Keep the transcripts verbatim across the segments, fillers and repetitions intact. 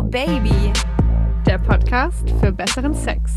Baby, der Podcast für besseren Sex.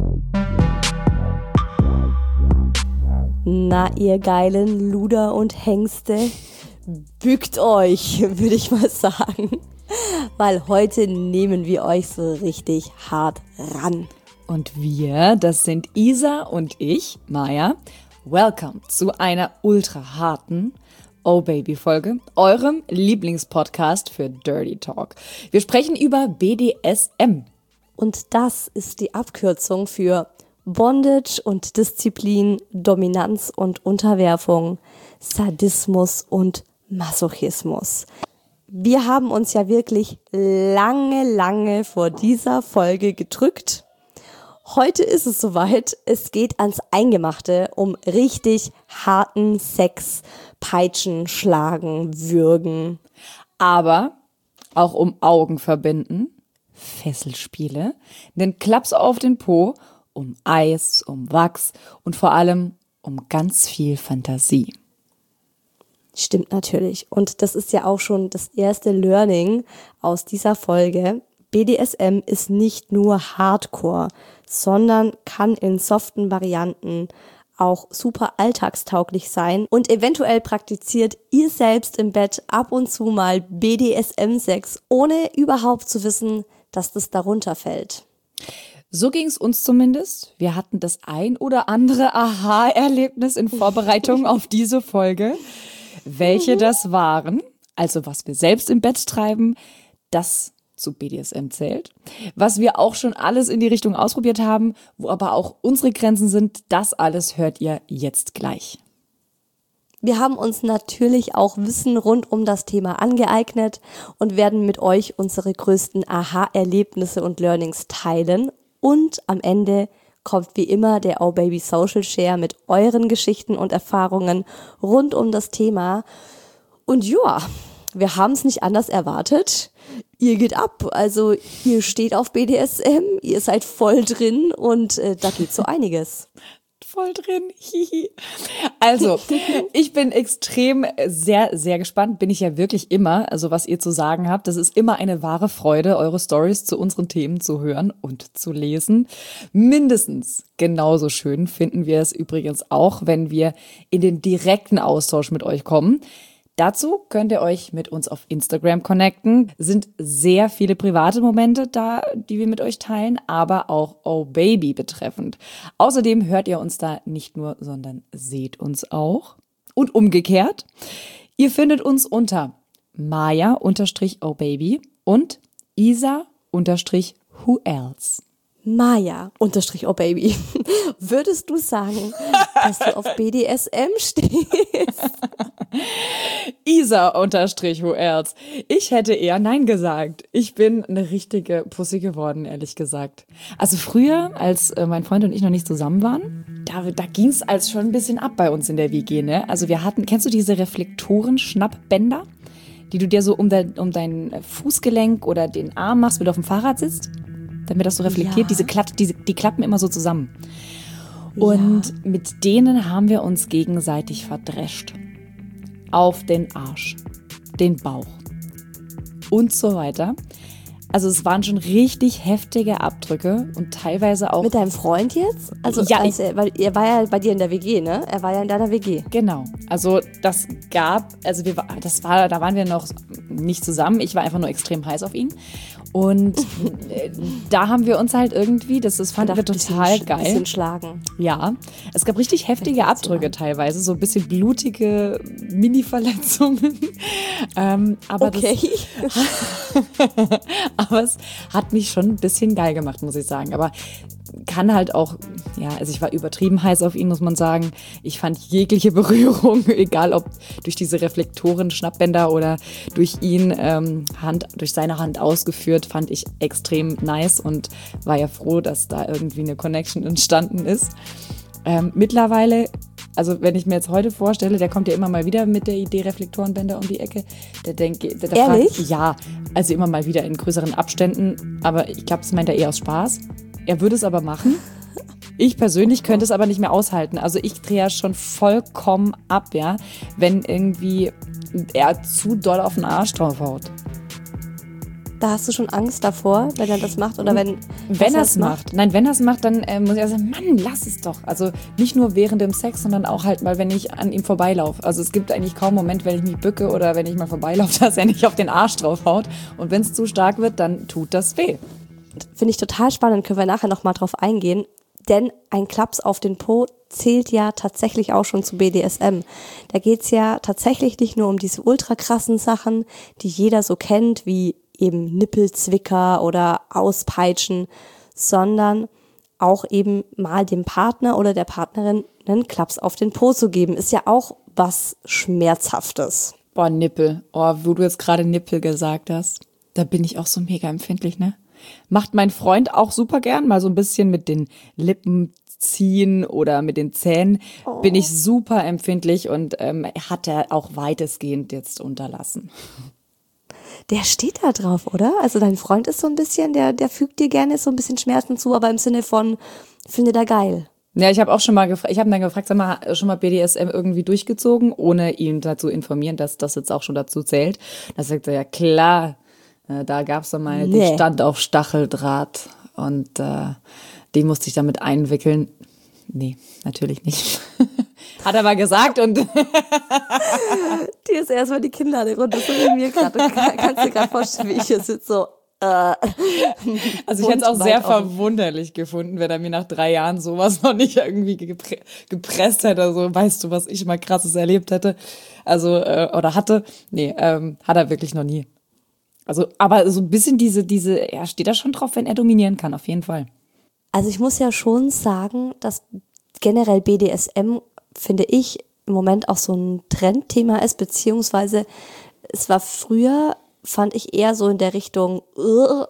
Na, ihr geilen Luder und Hengste, bückt euch, würde ich mal sagen. Weil heute nehmen wir euch so richtig hart ran. Und wir, das sind Isa und ich, Maya. Welcome zu einer ultra harten Oh Baby Folge, eurem Lieblingspodcast für Dirty Talk. Wir sprechen über B D S M. Und das ist die Abkürzung für Bondage und Disziplin, Dominanz und Unterwerfung, Sadismus und Masochismus. Wir haben uns ja wirklich lange, lange vor dieser Folge gedrückt. Heute ist es soweit. Es geht ans Eingemachte, um richtig harten Sex, Peitschen, Schlagen, Würgen. Aber auch um Augen verbinden, Fesselspiele, den Klaps auf den Po, um Eis, um Wachs und vor allem um ganz viel Fantasie. Stimmt natürlich. Und das ist ja auch schon das erste Learning aus dieser Folge. B D S M ist nicht nur Hardcore, sondern kann in soften Varianten auch super alltagstauglich sein. Und eventuell praktiziert ihr selbst im Bett ab und zu mal B D S M-Sex, ohne überhaupt zu wissen, dass das darunter fällt. So ging es uns zumindest. Wir hatten das ein oder andere Aha-Erlebnis in Vorbereitung auf diese Folge. Welche das waren, also was wir selbst im Bett treiben, das zu B D S M zählt. Was wir auch schon alles in die Richtung ausprobiert haben, wo aber auch unsere Grenzen sind, das alles hört ihr jetzt gleich. Wir haben uns natürlich auch Wissen rund um das Thema angeeignet und werden mit euch unsere größten Aha-Erlebnisse und Learnings teilen. Und am Ende kommt wie immer der Oh Baby Social Share mit euren Geschichten und Erfahrungen rund um das Thema. Und ja, wir haben es nicht anders erwartet. Ihr geht ab, also ihr steht auf B D S M, ihr seid voll drin und äh, da geht so einiges. Voll drin, hihi. Also, ich bin extrem sehr, sehr gespannt, bin ich ja wirklich immer, also was ihr zu sagen habt. Das ist immer eine wahre Freude, eure Stories zu unseren Themen zu hören und zu lesen. Mindestens genauso schön finden wir es übrigens auch, wenn wir in den direkten Austausch mit euch kommen. Dazu könnt ihr euch mit uns auf Instagram connecten. Sind sehr viele private Momente da, die wir mit euch teilen, aber auch Oh Baby betreffend. Außerdem hört ihr uns da nicht nur, sondern seht uns auch. Und umgekehrt. Ihr findet uns unter Maya-Oh Baby und Isa-Who Else. Maya unterstrich Oh Baby. Würdest du sagen, dass du auf B D S M stehst? Isa unterstrich Who Else. Ich hätte eher Nein gesagt. Ich bin eine richtige Pussy geworden, ehrlich gesagt. Also früher, als äh, mein Freund und ich noch nicht zusammen waren, da, da ging es als schon ein bisschen ab bei uns in der W G, ne? Also wir hatten, kennst du diese Reflektoren-Schnappbänder, die du dir so um, dein, um dein Fußgelenk oder den Arm machst, wenn du auf dem Fahrrad sitzt? Damit das so reflektiert, ja. diese, Klapp, diese die klappen immer so zusammen. Und ja. mit denen haben wir uns gegenseitig verdrescht. Auf den Arsch, den Bauch und so weiter. Also es waren schon richtig heftige Abdrücke und teilweise auch... Mit deinem Freund jetzt? Also ja, als er, weil er war ja bei dir in der W G, ne? Er war ja in deiner W G. Genau. Also das gab, also wir, das war, da waren wir noch nicht zusammen. Ich war einfach nur extrem heiß auf ihn. Und da haben wir uns halt irgendwie, das, das fanden wir total bisschen, geil. Ein bisschen schlagen. Ja, es gab richtig heftige Abdrücke teilweise, so ein bisschen blutige Mini-Verletzungen. ähm, aber okay. Das, aber es hat mich schon ein bisschen geil gemacht, muss ich sagen. Aber kann halt auch, ja, also ich war übertrieben heiß auf ihn, muss man sagen. Ich fand jegliche Berührung, egal ob durch diese Reflektoren, Schnappbänder oder durch ihn, ähm, Hand, durch seine Hand ausgeführt, fand ich extrem nice und war ja froh, dass da irgendwie eine Connection entstanden ist. Ähm, mittlerweile, also wenn ich mir jetzt heute vorstelle, der kommt ja immer mal wieder mit der Idee Reflektorenbänder um die Ecke. Der denkt, der, der Ehrlich? Fragt, ja, also immer mal wieder in größeren Abständen, aber ich glaube, das meint er eher aus Spaß. Er würde es aber machen. Ich persönlich könnte es aber nicht mehr aushalten. Also ich drehe ja schon vollkommen ab, ja, wenn irgendwie er zu doll auf den Arsch drauf haut. da hast du schon Angst davor, wenn er das macht oder wenn Wenn er es macht. Nein, wenn er es macht, dann äh, muss ich sagen, Mann, lass es doch. Also nicht nur während dem Sex, sondern auch halt mal, wenn ich an ihm vorbeilaufe. Also es gibt eigentlich kaum einen Moment, wenn ich mich bücke oder wenn ich mal vorbeilaufe, dass er nicht auf den Arsch draufhaut. Und wenn es zu stark wird, dann tut das weh. Finde ich total spannend, können wir nachher nochmal drauf eingehen. Denn ein Klaps auf den Po zählt ja tatsächlich auch schon zu B D S M. Da geht's ja tatsächlich nicht nur um diese ultra krassen Sachen, die jeder so kennt, wie eben Nippelzwicker oder Auspeitschen, sondern auch eben mal dem Partner oder der Partnerin einen Klaps auf den Po zu geben, ist ja auch was Schmerzhaftes. Boah, Nippel. Oh, wo du jetzt gerade Nippel gesagt hast, da bin ich auch so mega empfindlich, ne? Macht mein Freund auch super gern, mal so ein bisschen mit den Lippen ziehen oder mit den Zähnen, oh. bin ich super empfindlich und ähm, hat er auch weitestgehend jetzt unterlassen. Der steht da drauf, oder? Also dein Freund ist so ein bisschen, der, der fügt dir gerne so ein bisschen Schmerzen zu, aber im Sinne von, findet er geil. Ja, ich habe auch schon mal gefragt, ich habe dann gefragt, sag mal, schon mal B D S M irgendwie durchgezogen, ohne ihn dazu informieren, dass das jetzt auch schon dazu zählt. Da sagt er, ja klar, äh, da gab's dann mal, nee. Die stand auf Stacheldraht und äh, die musste ich damit einwickeln. Nee, natürlich nicht. Hat er mal gesagt und dir ist erstmal die Kinnlade runter, so wie mir gerade. Kannst du dir gerade vorstellen, wie ich hier sitze, so äh, also ich hätte es auch sehr verwunderlich gefunden, wenn er mir nach drei Jahren sowas noch nicht irgendwie gepre- gepresst hätte. Also weißt du, was ich mal Krasses erlebt hätte? Also, äh, oder hatte? Nee, ähm, hat er wirklich noch nie. Also, aber so ein bisschen diese, diese, er steht da schon drauf, wenn er dominieren kann, auf jeden Fall. Also ich muss ja schon sagen, dass generell B D S M, finde ich, im Moment auch so ein Trendthema ist, beziehungsweise es war früher, fand ich eher so in der Richtung uh,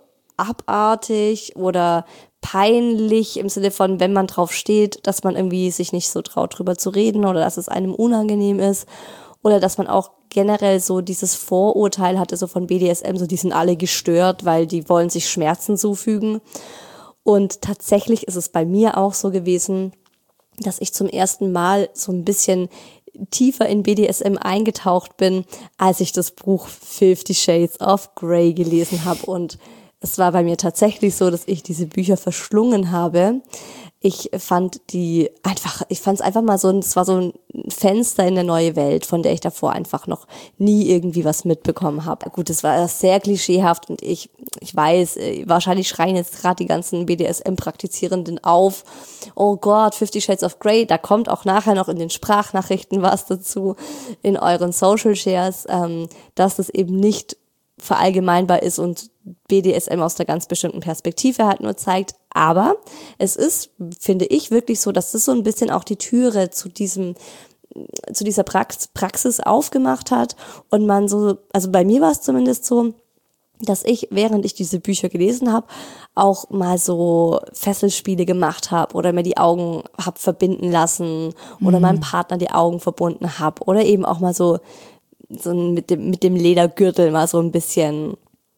abartig oder peinlich im Sinne von, wenn man drauf steht, dass man irgendwie sich nicht so traut, drüber zu reden oder dass es einem unangenehm ist oder dass man auch generell so dieses Vorurteil hatte, so von B D S M, so die sind alle gestört, weil die wollen sich Schmerzen zufügen. Und tatsächlich ist es bei mir auch so gewesen, dass ich zum ersten Mal so ein bisschen tiefer in B D S M eingetaucht bin, als ich das Buch Fifty Shades of Grey gelesen habe. Und es war bei mir tatsächlich so, dass ich diese Bücher verschlungen habe. Ich fand die einfach, ich fand es einfach mal so, es war so ein Fenster in eine neue Welt, von der ich davor einfach noch nie irgendwie was mitbekommen habe. Gut, es war sehr klischeehaft und ich, ich weiß, wahrscheinlich schreien jetzt gerade die ganzen B D S M-Praktizierenden auf. Oh Gott, Fifty Shades of Grey, da kommt auch nachher noch in den Sprachnachrichten was dazu, in euren Social Shares, ähm, dass das eben nicht verallgemeinbar ist und B D S M aus einer ganz bestimmten Perspektive halt nur zeigt. Aber es ist, finde ich, wirklich so, dass das so ein bisschen auch die Türe zu diesem, zu dieser Prax- Praxis aufgemacht hat und man so, also bei mir war es zumindest so, dass ich, während ich diese Bücher gelesen habe, auch mal so Fesselspiele gemacht habe oder mir die Augen hab verbinden lassen oder mhm. meinem Partner die Augen verbunden habe oder eben auch mal so so mit dem, mit dem Ledergürtel mal so ein bisschen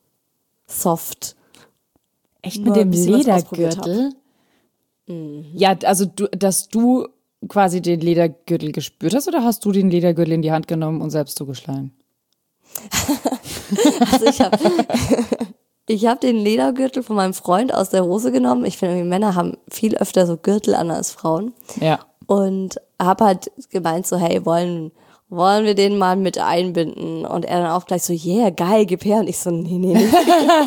soft. Echt mit dem Ledergürtel? Mhm. Ja, also du, dass du quasi den Ledergürtel gespürt hast oder hast du den Ledergürtel in die Hand genommen und selbst zugeschlagen? Also ich habe ich hab den Ledergürtel von meinem Freund aus der Hose genommen. Ich finde, Männer haben viel öfter so Gürtel an als Frauen. Ja. Und habe halt gemeint so, hey, wollen wollen wir den mal mit einbinden? Und er dann auch gleich so, yeah, geil, gib her. Und ich so, nee, nee, nee.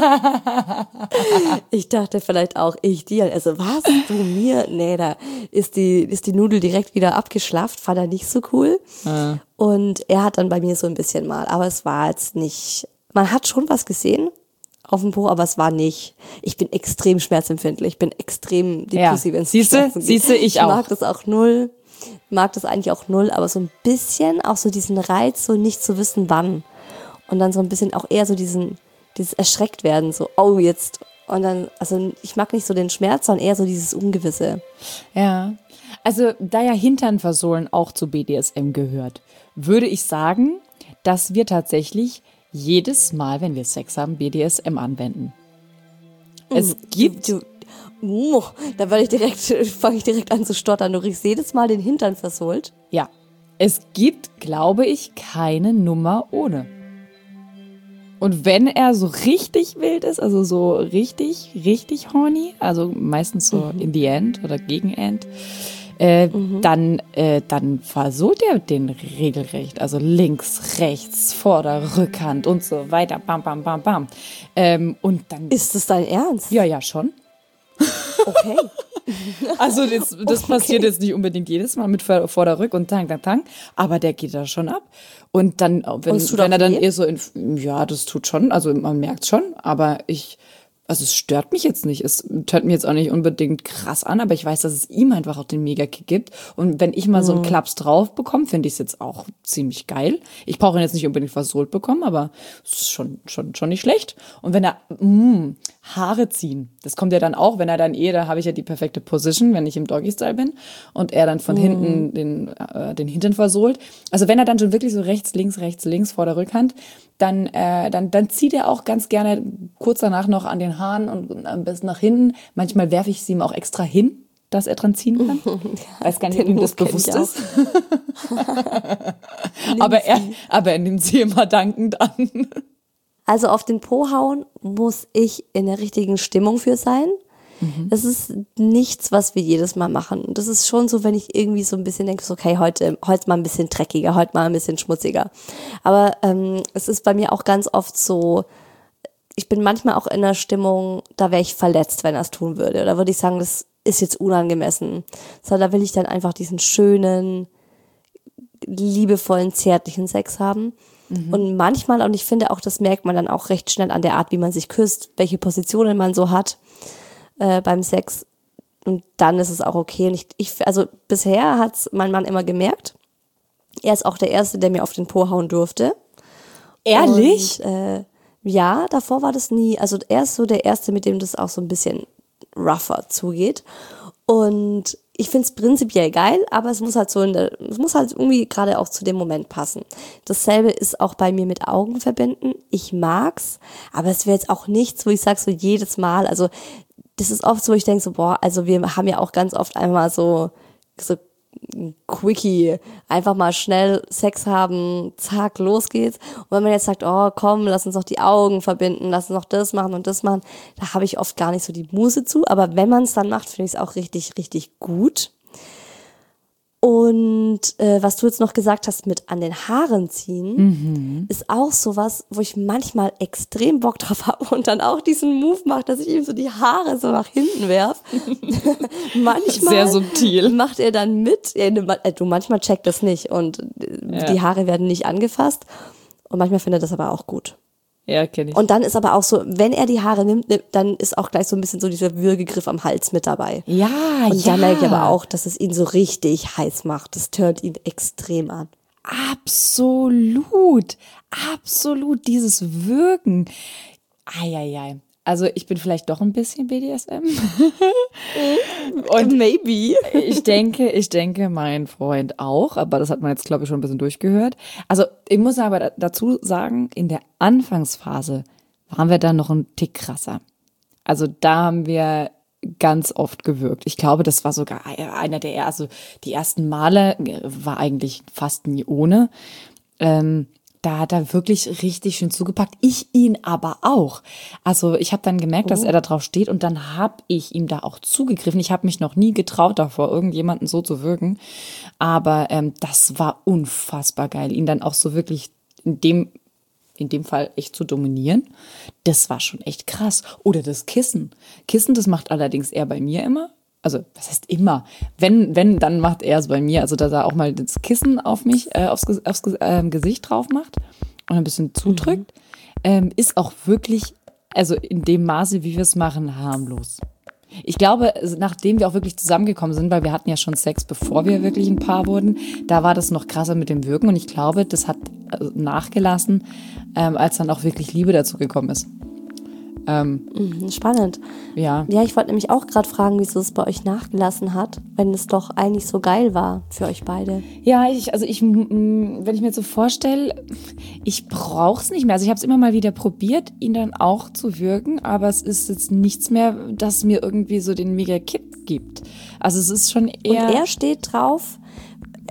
Ich dachte vielleicht auch, ich dir. Also, was, du mir? Nee, da ist die, ist die Nudel direkt wieder abgeschlafft. Fand er nicht so cool. Ah. Und er hat dann bei mir so ein bisschen mal, aber es war jetzt nicht, man hat schon was gesehen auf dem Po, aber es war nicht, ich bin extrem schmerzempfindlich, ich bin extrem depressiv, wenn es um Schmerzen geht. Siehste, ich, ich auch. Ich mag das auch null. mag das eigentlich auch null, aber so ein bisschen auch so diesen Reiz, so nicht zu wissen, wann. Und dann so ein bisschen auch eher so diesen, dieses Erschrecktwerden, so, oh, jetzt. Und dann, also ich mag nicht so den Schmerz, sondern eher so dieses Ungewisse. Ja, also da ja Hinternversohlen auch zu B D S M gehört, würde ich sagen, dass wir tatsächlich jedes Mal, wenn wir Sex haben, B D S M anwenden. Es gibt... Du, du, Uh, da werde ich direkt, fange ich direkt an zu stottern. Du riechst jedes Mal den Hintern versohlt. Ja, es gibt, glaube ich, keine Nummer ohne. Und wenn er so richtig wild ist, also so richtig, richtig horny, also meistens so Mhm. in the end oder gegen end, äh, Mhm. dann, äh, dann versucht er den regelrecht. Also links, rechts, Vorder-, Rückhand und so weiter. Bam, bam, bam, bam. Ähm, und dann. Ist das dein Ernst? Ja, ja, schon. Okay. Also das, das Okay. passiert jetzt nicht unbedingt jedes Mal mit Vor- Vorder-, und Tang, Tang, Tang, aber der geht da schon ab. Und dann, wenn, Und es tut wenn auch er dann weh? eher so in, ja, das tut schon, also man merkt schon, aber ich, also es stört mich jetzt nicht. Es hört mir jetzt auch nicht unbedingt krass an, aber ich weiß, dass es ihm einfach auch den Mega-Kick gibt. Und wenn ich mal so einen Klaps drauf bekomme, finde ich es jetzt auch ziemlich geil. Ich brauche ihn jetzt nicht unbedingt versohlt bekommen, aber es ist schon, schon, schon nicht schlecht. Und wenn er, mh, Haare ziehen, das kommt ja dann auch, wenn er dann eh, da habe ich ja die perfekte Position, wenn ich im Doggy-Style bin und er dann von hinten den, äh, den Hintern versohlt. Also wenn er dann schon wirklich so rechts, links, rechts, links vor der Rückhand, dann, äh, dann, dann zieht er auch ganz gerne kurz danach noch an den Haaren und am besten nach hinten. Manchmal werfe ich sie ihm auch extra hin, dass er dran ziehen kann. Weiß gar nicht, ob Den ihm das Move kenn bewusst ich auch. ist. aber, er, aber er nimmt sie immer dankend an. Also auf den Po hauen muss ich in der richtigen Stimmung für sein. Das ist nichts, was wir jedes Mal machen. Das ist schon so, wenn ich irgendwie so ein bisschen denke, so, okay, heute, heute mal ein bisschen dreckiger, heute mal ein bisschen schmutziger. Aber ähm, es ist bei mir auch ganz oft so, ich bin manchmal auch in der Stimmung, da wäre ich verletzt, wenn er es tun würde. Oder würde ich sagen, das ist jetzt unangemessen. So, da will ich dann einfach diesen schönen, liebevollen, zärtlichen Sex haben. Mhm. Und manchmal, und ich finde auch, das merkt man dann auch recht schnell an der Art, wie man sich küsst, welche Positionen man so hat äh, beim Sex. Und dann ist es auch okay. Und ich, ich also bisher hat es mein Mann immer gemerkt. Er ist auch der Erste, der mir auf den Po hauen durfte. Ehrlich? Und, äh, ja, davor war das nie, also er ist so der Erste, mit dem das auch so ein bisschen rougher zugeht. Und ich finde es prinzipiell geil, aber es muss halt so in der, es muss halt irgendwie gerade auch zu dem Moment passen. Dasselbe ist auch bei mir mit Augen verbinden. Ich mag's, aber es wäre jetzt auch nichts, wo ich sage so jedes Mal, also das ist oft so, wo ich denke so, boah, also wir haben ja auch ganz oft einmal so, so ein Quickie, einfach mal schnell Sex haben, zack, los geht's. Und wenn man jetzt sagt, oh komm, lass uns noch die Augen verbinden, lass uns noch das machen und das machen, da habe ich oft gar nicht so die Muße zu, aber wenn man es dann macht, finde ich es auch richtig, richtig gut. Und äh, was du jetzt noch gesagt hast mit an den Haaren ziehen, mhm. ist auch sowas, wo ich manchmal extrem Bock drauf habe und dann auch diesen Move mache, dass ich ihm so die Haare so nach hinten werf. Manchmal sehr subtil. Macht er dann mit. Ja, du, manchmal checkt das nicht und ja. die Haare werden nicht angefasst und manchmal findet er das aber auch gut. Ja, kenne ich. Und dann ist aber auch so, wenn er die Haare nimmt, dann ist auch gleich so ein bisschen so dieser Würgegriff am Hals mit dabei. Ja, und ja. da merke ich aber auch, dass es ihn so richtig heiß macht. Das turnt ihn extrem an. Absolut, absolut, dieses Würgen. Eieiei. Also ich bin vielleicht doch ein bisschen B D S M. Und maybe. ich denke, ich denke, mein Freund auch, aber das hat man jetzt, glaube ich, schon ein bisschen durchgehört. Also ich muss aber dazu sagen, in der Anfangsphase waren wir dann noch ein Tick krasser. Also da haben wir ganz oft gewürgt. Ich glaube, das war sogar einer der ersten, also die ersten Male war eigentlich fast nie ohne. Ähm, Da hat er wirklich richtig schön zugepackt. Ich ihn aber auch. Also ich habe dann gemerkt, oh. dass er da drauf steht und dann habe ich ihm da auch zugegriffen. Ich habe mich noch nie getraut davor, irgendjemanden so zu wirken. Aber ähm, das war unfassbar geil, ihn dann auch so wirklich in dem, in dem Fall echt zu dominieren. Das war schon echt krass. Oder das Kissen. Kissen, das macht allerdings er bei mir immer. Also, was heißt immer? Wenn, wenn, dann macht er es bei mir. Also, dass er auch mal das Kissen auf mich, äh, aufs, aufs äh, Gesicht drauf macht und ein bisschen zudrückt, mhm. ähm, ist auch wirklich, also in dem Maße, wie wir es machen, harmlos. Ich glaube, nachdem wir auch wirklich zusammengekommen sind, weil wir hatten ja schon Sex, bevor wir wirklich ein Paar wurden, da war das noch krasser mit dem Wirken und ich glaube, das hat nachgelassen, ähm, als dann auch wirklich Liebe dazu gekommen ist. Ähm, Spannend. Ja. Ja, ich wollte nämlich auch gerade fragen, wieso es bei euch nachgelassen hat, wenn es doch eigentlich so geil war für euch beide. Ja, ich, also ich, wenn ich mir jetzt so vorstelle, ich brauche es nicht mehr. Also ich habe es immer mal wieder probiert, ihn dann auch zu würgen, aber es ist jetzt nichts mehr, das mir irgendwie so den Mega-Kick gibt. Also es ist schon eher... Und er steht drauf,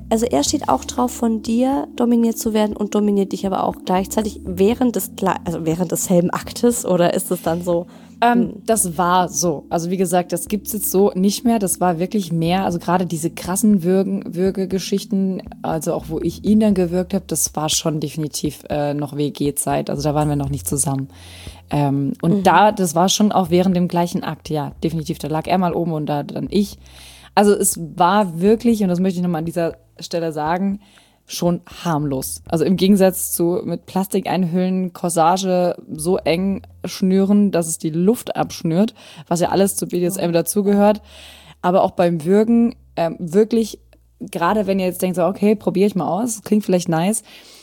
also er steht auch drauf, von dir dominiert zu werden und dominiert dich aber auch gleichzeitig während des, also während desselben Aktes, oder ist es dann so? Ähm, das war so. Also wie gesagt, das gibt's jetzt so nicht mehr. Das war wirklich mehr, also gerade diese krassen Würgen, Würgegeschichten, also auch wo ich ihn dann gewürgt habe, das war schon definitiv äh, noch W G-Zeit. Also da waren wir noch nicht zusammen. Ähm, und mhm. da, das war schon auch während dem gleichen Akt, ja, definitiv. Da lag er mal oben und da dann ich. Also es war wirklich, und das möchte ich nochmal an dieser Stelle sagen, schon harmlos. Also im Gegensatz zu mit Plastik einhüllen, Corsage so eng schnüren, dass es die Luft abschnürt, was ja alles zu B D S M dazugehört. Aber auch beim Würgen ähm, wirklich, gerade wenn ihr jetzt denkt, so okay, probiere ich mal aus, klingt vielleicht nice,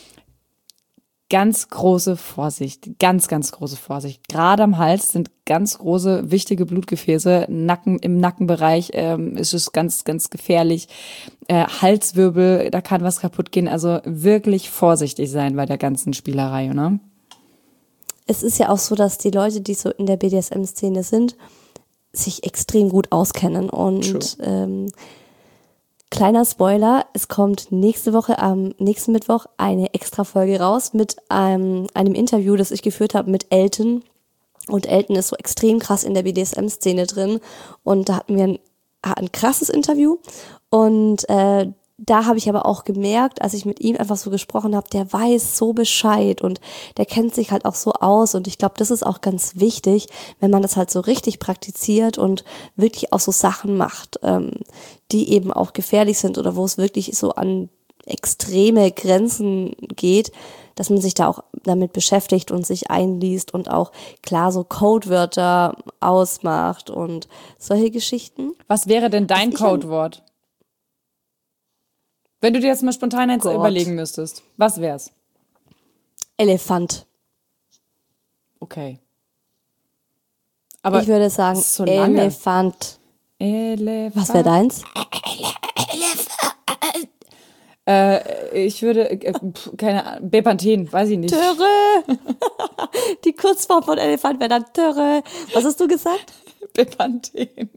ganz große Vorsicht, ganz, ganz große Vorsicht. Gerade am Hals sind ganz große, wichtige Blutgefäße. Nacken, im Nackenbereich ähm, ist es ganz, ganz gefährlich. Äh, Halswirbel, da kann was kaputt gehen. Also wirklich vorsichtig sein bei der ganzen Spielerei, ne? Es ist ja auch so, dass die Leute, die so in der B D S M-Szene sind, sich extrem gut auskennen. Und ähm, kleiner Spoiler, es kommt nächste Woche, am nächsten Mittwoch, eine Extra-Folge raus mit ähm, einem Interview, das ich geführt habe mit Elton. Und Elton ist so extrem krass in der B D S M-Szene drin. Und da hatten wir ein, ein krasses Interview. Und äh, da habe ich aber auch gemerkt, als ich mit ihm einfach so gesprochen habe, der weiß so Bescheid und der kennt sich halt auch so aus. Und ich glaube, das ist auch ganz wichtig, wenn man das halt so richtig praktiziert und wirklich auch so Sachen macht, ähm, die eben auch gefährlich sind oder wo es wirklich so an extreme Grenzen geht, dass man sich da auch damit beschäftigt und sich einliest und auch klar so Codewörter ausmacht und solche Geschichten. Was wäre denn dein Codewort? Wenn du dir jetzt mal spontan eins Gott. überlegen müsstest, was wär's? Elefant. Okay. Aber ich würde sagen, so lange. Elefant. Elefant. Was wäre deins? Elefant. Äh, ich würde, äh, keine Ahnung, Bepanthen, weiß ich nicht. Töre. Die Kurzform von Elefant wäre dann Töre. Was hast du gesagt? Bepanthen.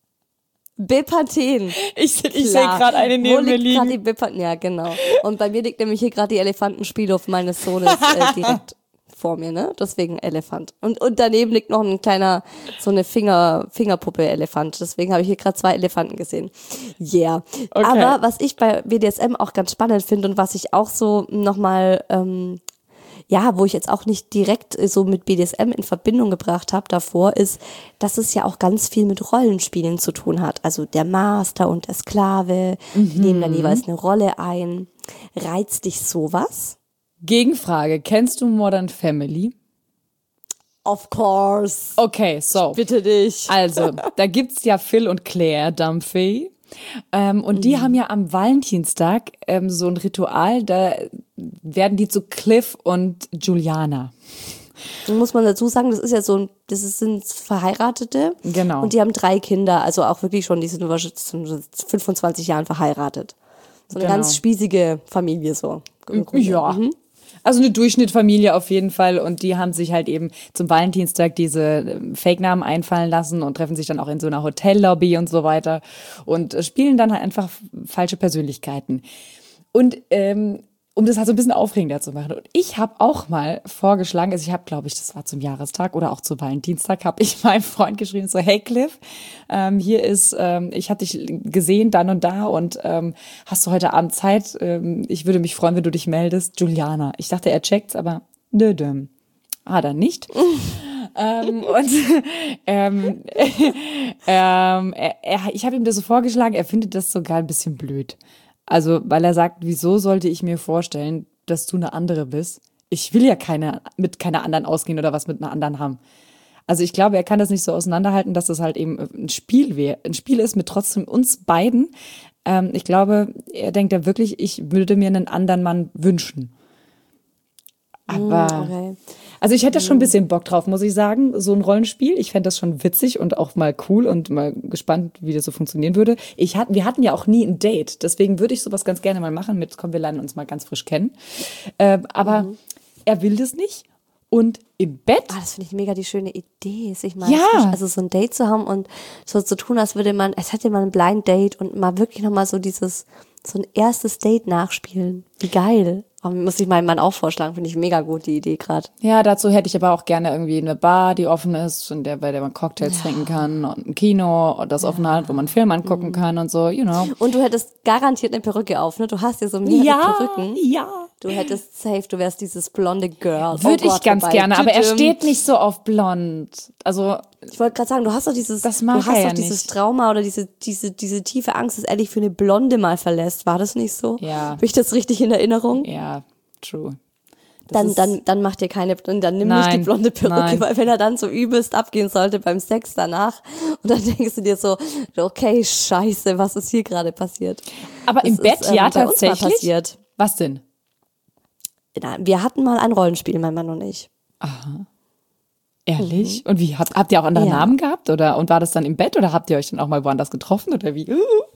Bepanthen. Ich, ich sehe gerade eine neben mir liegen. Die Bepa- ja, genau. Und bei mir liegt nämlich hier gerade die Elefantenspielhof meines Sohnes äh, direkt vor mir, ne? Deswegen Elefant. Und, und daneben liegt noch ein kleiner, so eine Finger, Fingerpuppe-Elefant. Deswegen habe ich hier gerade zwei Elefanten gesehen. Yeah. Okay. Aber was ich bei B D S M auch ganz spannend finde und was ich auch so nochmal, ähm, ja, wo ich jetzt auch nicht direkt so mit B D S M in Verbindung gebracht habe davor, ist, dass es ja auch ganz viel mit Rollenspielen zu tun hat. Also der Master und der Sklave, mhm. die nehmen dann jeweils eine Rolle ein. Reizt dich sowas? Gegenfrage, kennst du Modern Family? Of course. Okay, so. Ich bitte dich. Also, da gibt's ja Phil und Claire Dunphy. Ähm, und die mhm. haben ja am Valentinstag ähm, so ein Ritual, da werden die zu Cliff und Juliana. Muss man dazu sagen, das ist ja so ein, das ist, sind Verheiratete. Genau. Und die haben drei Kinder, also auch wirklich schon, die sind fünfundzwanzig Jahren verheiratet. So eine genau. ganz spießige Familie so. Ja. Mhm. Also eine Durchschnittfamilie auf jeden Fall, und die haben sich halt eben zum Valentinstag diese Fake-Namen einfallen lassen und treffen sich dann auch in so einer Hotellobby und so weiter und spielen dann halt einfach falsche Persönlichkeiten. Und ähm, um das halt so ein bisschen aufregender zu machen. Und ich habe auch mal vorgeschlagen, also ich habe, glaube ich, das war zum Jahrestag oder auch zu Valentinstag, habe ich meinem Freund geschrieben, so, hey Cliff, ähm, hier ist, ähm, ich hatte dich gesehen, dann und da, und ähm, hast du heute Abend Zeit? Ähm, ich würde mich freuen, wenn du dich meldest. Juliana. Ich dachte, er checkt's, aber nö, düm. Ah, dann nicht. ähm, und ähm, ähm, er, er, ich habe ihm das so vorgeschlagen, er findet das sogar ein bisschen blöd. Also, weil er sagt, wieso sollte ich mir vorstellen, dass du eine andere bist? Ich will ja keine, mit keiner anderen ausgehen oder was mit einer anderen haben. Also ich glaube, er kann das nicht so auseinanderhalten, dass das halt eben ein Spiel wäre, ein Spiel ist mit trotzdem uns beiden. Ähm, ich glaube, er denkt ja wirklich, ich würde mir einen anderen Mann wünschen. Aber, okay. Also ich hätte schon ein bisschen Bock drauf, muss ich sagen, so ein Rollenspiel. Ich fände das schon witzig und auch mal cool und mal gespannt, wie das so funktionieren würde. Ich hat, wir hatten ja auch nie ein Date, deswegen würde ich sowas ganz gerne mal machen mit, komm, wir lernen uns mal ganz frisch kennen. Äh, aber mhm. er will das nicht. Und im Bett. Ah, das finde ich mega die schöne Idee, sich mal ja. frisch, also so ein Date zu haben und so zu tun, als würde man, als hätte man ein Blind Date und mal wirklich nochmal so dieses So ein erstes Date nachspielen. Wie geil. Aber muss ich meinem Mann auch vorschlagen, finde ich mega gut, die Idee gerade. Ja, dazu hätte ich aber auch gerne irgendwie eine Bar, die offen ist, in der, bei der man Cocktails ja. trinken kann und ein Kino, das ja. offen hat, wo man einen Film angucken mhm. kann und so, you know. Und du hättest garantiert eine Perücke auf, ne? Du hast ja so mehrere ja, Perücken. Ja, Du hättest safe, du wärst dieses blonde Girl. Würde oh ich Gott, ganz vorbei. gerne, aber er steht nicht so auf blond. Also ich wollte gerade sagen, du hast doch dieses, das mag du hast er ja doch dieses nicht. Trauma oder diese, diese, diese tiefe Angst, dass er dich für eine Blonde mal verlässt. War das nicht so? Ja. Habe ich das richtig in Erinnerung? Ja, true. Das Dann, dann, dann mach dir keine, dann nimm Nein, nicht die blonde Perücke, nein. weil wenn er dann so übelst abgehen sollte beim Sex danach und dann denkst du dir so, okay, scheiße, was ist hier gerade passiert? Aber das im Bett, ist, ähm, ja, bei uns mal tatsächlich. passiert. Was denn? Na, wir hatten mal ein Rollenspiel, mein Mann und ich. Aha. Ehrlich? Mhm. Und wie, habt, habt ihr auch andere Ja. Namen gehabt? Oder, und war das dann im Bett oder habt ihr euch dann auch mal woanders getroffen oder wie?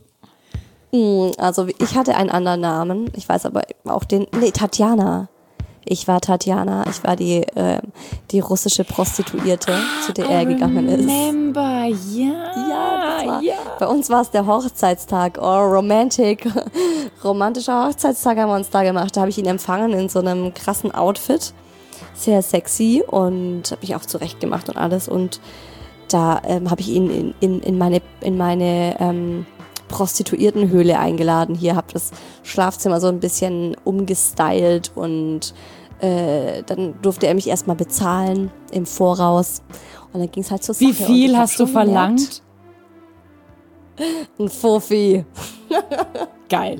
Also ich hatte einen anderen Namen, ich weiß aber auch den, nee, Tatjana. Ich war Tatjana, ich war die, äh, die russische Prostituierte, zu der er gegangen ist. Remember, ja. Ja, das war, ja. Bei uns war es der Hochzeitstag, oh, romantic, romantischer Hochzeitstag haben wir uns da gemacht. Da habe ich ihn empfangen in so einem krassen Outfit, sehr sexy und habe mich auch zurecht gemacht und alles. Und da ähm, habe ich ihn in, in, in meine, in meine ähm, Prostituiertenhöhle eingeladen. Hier habe das Schlafzimmer so ein bisschen umgestylt und äh, dann durfte er mich erstmal bezahlen im Voraus. Und dann ging es halt zur Sache. Wie viel hast du verlangt? Gemerkt, ein Fuffi. Geil.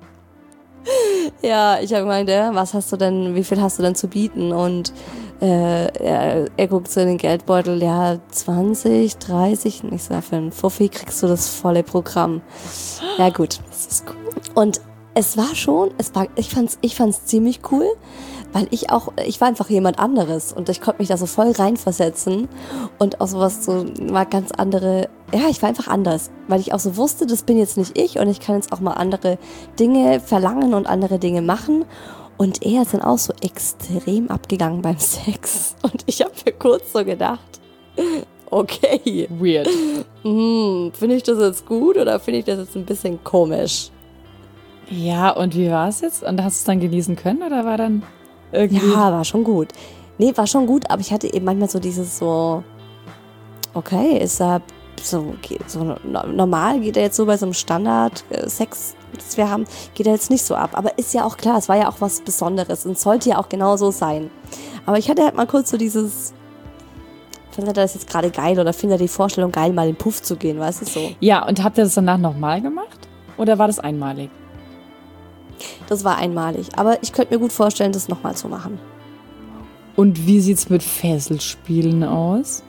Ja, ich habe gemeint, ja, was hast du denn, wie viel hast du denn zu bieten? Und äh, er, er guckt so in den Geldbeutel, ja, zwanzig, dreißig. Und ich so, für einen Fuffi kriegst du das volle Programm. Ja, gut. Das ist cool. Und es war schon, es war, ich fand's, ich fand's ziemlich cool, weil ich auch, ich war einfach jemand anderes und ich konnte mich da so voll reinversetzen und auch sowas so, war ganz andere, ja, ich war einfach anders, weil ich auch so wusste, das bin jetzt nicht ich und ich kann jetzt auch mal andere Dinge verlangen und andere Dinge machen. Und er ist dann auch so extrem abgegangen beim Sex. Und ich habe mir kurz so gedacht, okay. Weird. Hm, finde ich das jetzt gut oder finde ich das jetzt ein bisschen komisch? Ja, und wie war es jetzt? Und hast du es dann genießen können oder war dann irgendwie... Ja, war schon gut. Nee, war schon gut, aber ich hatte eben manchmal so dieses so, okay, ist er so, so normal, geht er jetzt so bei so einem Standard-Sex, das wir haben, geht er jetzt nicht so ab. Aber ist ja auch klar, es war ja auch was Besonderes und sollte ja auch genau so sein. Aber ich hatte halt mal kurz so dieses, findet er das jetzt gerade geil oder findet er die Vorstellung geil, mal in den Puff zu gehen, weißt du so? Ja, und habt ihr das danach nochmal gemacht? Oder war das einmalig? Das war einmalig. Aber ich könnte mir gut vorstellen, das nochmal zu machen. Und wie sieht's mit Fesselspielen aus?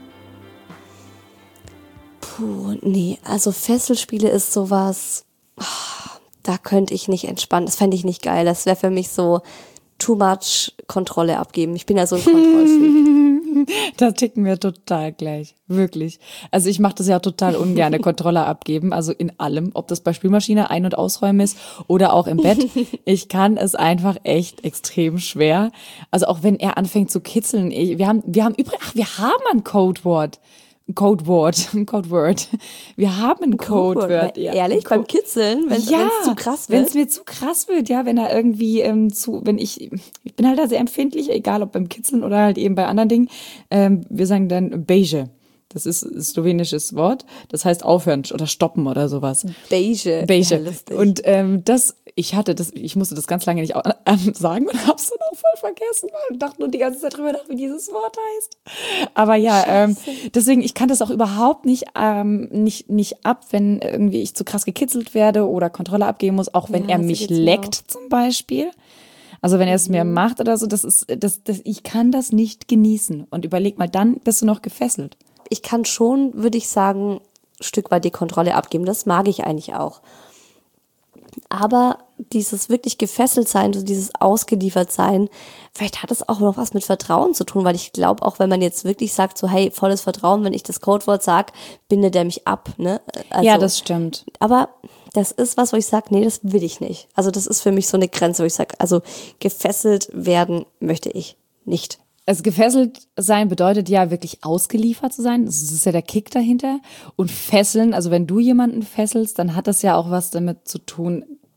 Puh, nee, also Fesselspiele ist sowas, da könnte ich nicht entspannen. Das fände ich nicht geil. Das wäre für mich so too much Kontrolle abgeben. Ich bin ja so ein Kontrollfreak. Da ticken wir total gleich. Wirklich. Also ich mache das ja total ungern, Kontrolle abgeben. Also in allem, ob das bei Spülmaschine ein- und ausräumen ist oder auch im Bett. Ich kann es einfach echt extrem schwer. Also auch wenn er anfängt zu kitzeln. Ich, wir haben, wir haben übrigens, ach, wir haben ein Codewort. Codewort, Codeword. Wir haben ein Codewort. Ja. Ehrlich, beim Kitzeln, wenn es ja, zu krass wird? Wenn es mir zu krass wird, ja, wenn er irgendwie ähm, zu, wenn ich, ich bin halt da sehr empfindlich, egal ob beim Kitzeln oder halt eben bei anderen Dingen. Ähm, wir sagen dann beige. Das ist ein slowenisches Wort. Das heißt aufhören oder stoppen oder sowas. Beige. Beige. Ja, und ähm, das, ich hatte das, ich musste das ganz lange nicht ähm, sagen und hab's dann auch voll vergessen und dachte nur die ganze Zeit drüber nach, wie dieses Wort heißt. Aber ja, ähm, deswegen, ich kann das auch überhaupt nicht, ähm, nicht, nicht ab, wenn irgendwie ich zu krass gekitzelt werde oder Kontrolle abgeben muss, auch wenn ja, er mich leckt zum Beispiel. Also wenn er es mir macht oder so, das ist, das, das, ich kann das nicht genießen. Und überleg mal, dann bist du noch gefesselt. Ich kann schon, würde ich sagen, ein Stück weit die Kontrolle abgeben. Das mag ich eigentlich auch. Aber dieses wirklich gefesselt sein, so dieses ausgeliefert sein, vielleicht hat es auch noch was mit Vertrauen zu tun, weil ich glaube, auch wenn man jetzt wirklich sagt, so hey, volles Vertrauen, wenn ich das Codewort sage, bindet er mich ab. Ne? Also, ja, das stimmt. Aber das ist was, wo ich sage, nee, das will ich nicht. Also das ist für mich so eine Grenze, wo ich sage, also gefesselt werden möchte ich nicht. Also gefesselt sein bedeutet ja wirklich ausgeliefert zu sein. Das ist ja der Kick dahinter. Und fesseln, also wenn du jemanden fesselst, dann hat das ja auch was damit zu tun,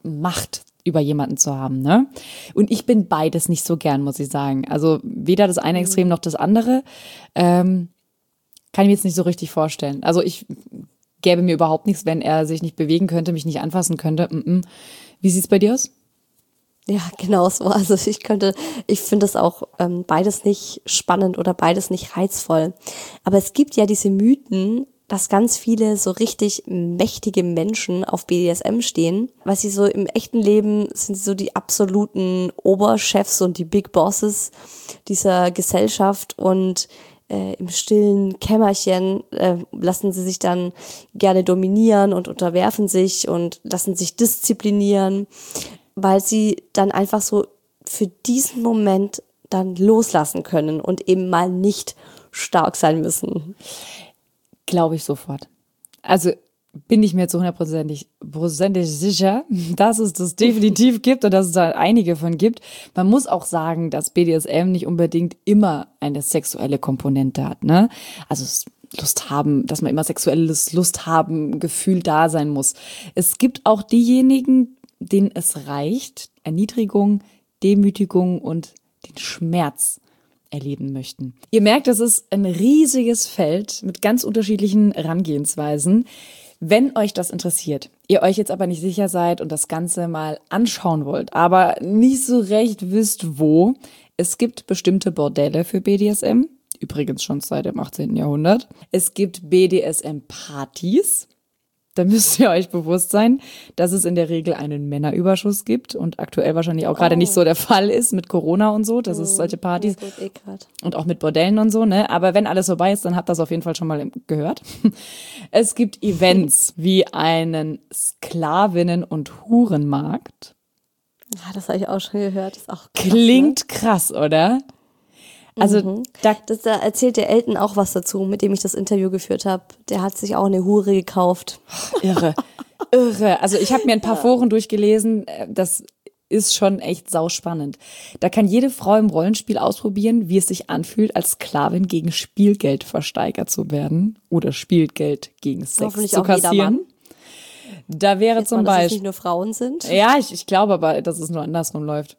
Macht über jemanden zu haben, ne? Und ich bin beides nicht so gern, muss ich sagen. Also weder das eine Extrem noch das andere. Ähm, kann ich mir jetzt nicht so richtig vorstellen. Also ich gäbe mir überhaupt nichts, wenn er sich nicht bewegen könnte, mich nicht anfassen könnte. Mm-mm. Wie sieht's bei dir aus? Ja, genau so. Also ich könnte, ich finde das auch ähm, beides nicht spannend oder beides nicht reizvoll. Aber es gibt ja diese Mythen, dass ganz viele so richtig mächtige Menschen auf B D S M stehen, weil sie so im echten Leben sind sie so die absoluten Oberchefs und die Big Bosses dieser Gesellschaft und äh, im stillen Kämmerchen äh, lassen sie sich dann gerne dominieren und unterwerfen sich und lassen sich disziplinieren, weil sie dann einfach so für diesen Moment dann loslassen können und eben mal nicht stark sein müssen. Glaube ich sofort. Also bin ich mir zu hundertprozentig prozentig sicher, dass es das definitiv gibt und dass es da einige von gibt. Man muss auch sagen, dass B D S M nicht unbedingt immer eine sexuelle Komponente hat, ne? Also Lust haben, dass man immer sexuelles Lust haben, Gefühl da sein muss. Es gibt auch diejenigen, denen es reicht, Erniedrigung, Demütigung und den Schmerz erleben möchten. Ihr merkt, das ist ein riesiges Feld mit ganz unterschiedlichen Herangehensweisen. Wenn euch das interessiert, ihr euch jetzt aber nicht sicher seid und das Ganze mal anschauen wollt, aber nicht so recht wisst, wo, es gibt bestimmte Bordelle für B D S M, übrigens schon seit dem achtzehnten Jahrhundert. Es gibt B D S M-Partys. Da müsst ihr euch bewusst sein, dass es in der Regel einen Männerüberschuss gibt und aktuell wahrscheinlich auch gerade oh. nicht so der Fall ist mit Corona und so, dass es solche Partys ja, gut, eh und auch mit Bordellen und so, ne? Aber wenn alles vorbei ist, dann habt ihr das auf jeden Fall schon mal gehört. Es gibt Events wie einen Sklavinnen- und Hurenmarkt. Ja, das habe ich auch schon gehört. Das ist auch krass, Klingt ne? krass, oder? Also mhm. da, das, da erzählt der Elton auch was dazu, mit dem ich das Interview geführt habe. Der hat sich auch eine Hure gekauft. Irre, irre. Also ich habe mir ein paar Foren durchgelesen, das ist schon echt sauspannend. Da kann jede Frau im Rollenspiel ausprobieren, wie es sich anfühlt, als Sklavin gegen Spielgeld versteigert zu werden oder Spielgeld gegen Sex Hoffentlich zu auch jeder kassieren. Mann. Da wäre Jetzt zum mal, dass Beispiel es nicht nur Frauen sind. Ja, ich, ich glaube aber, dass es nur andersrum läuft.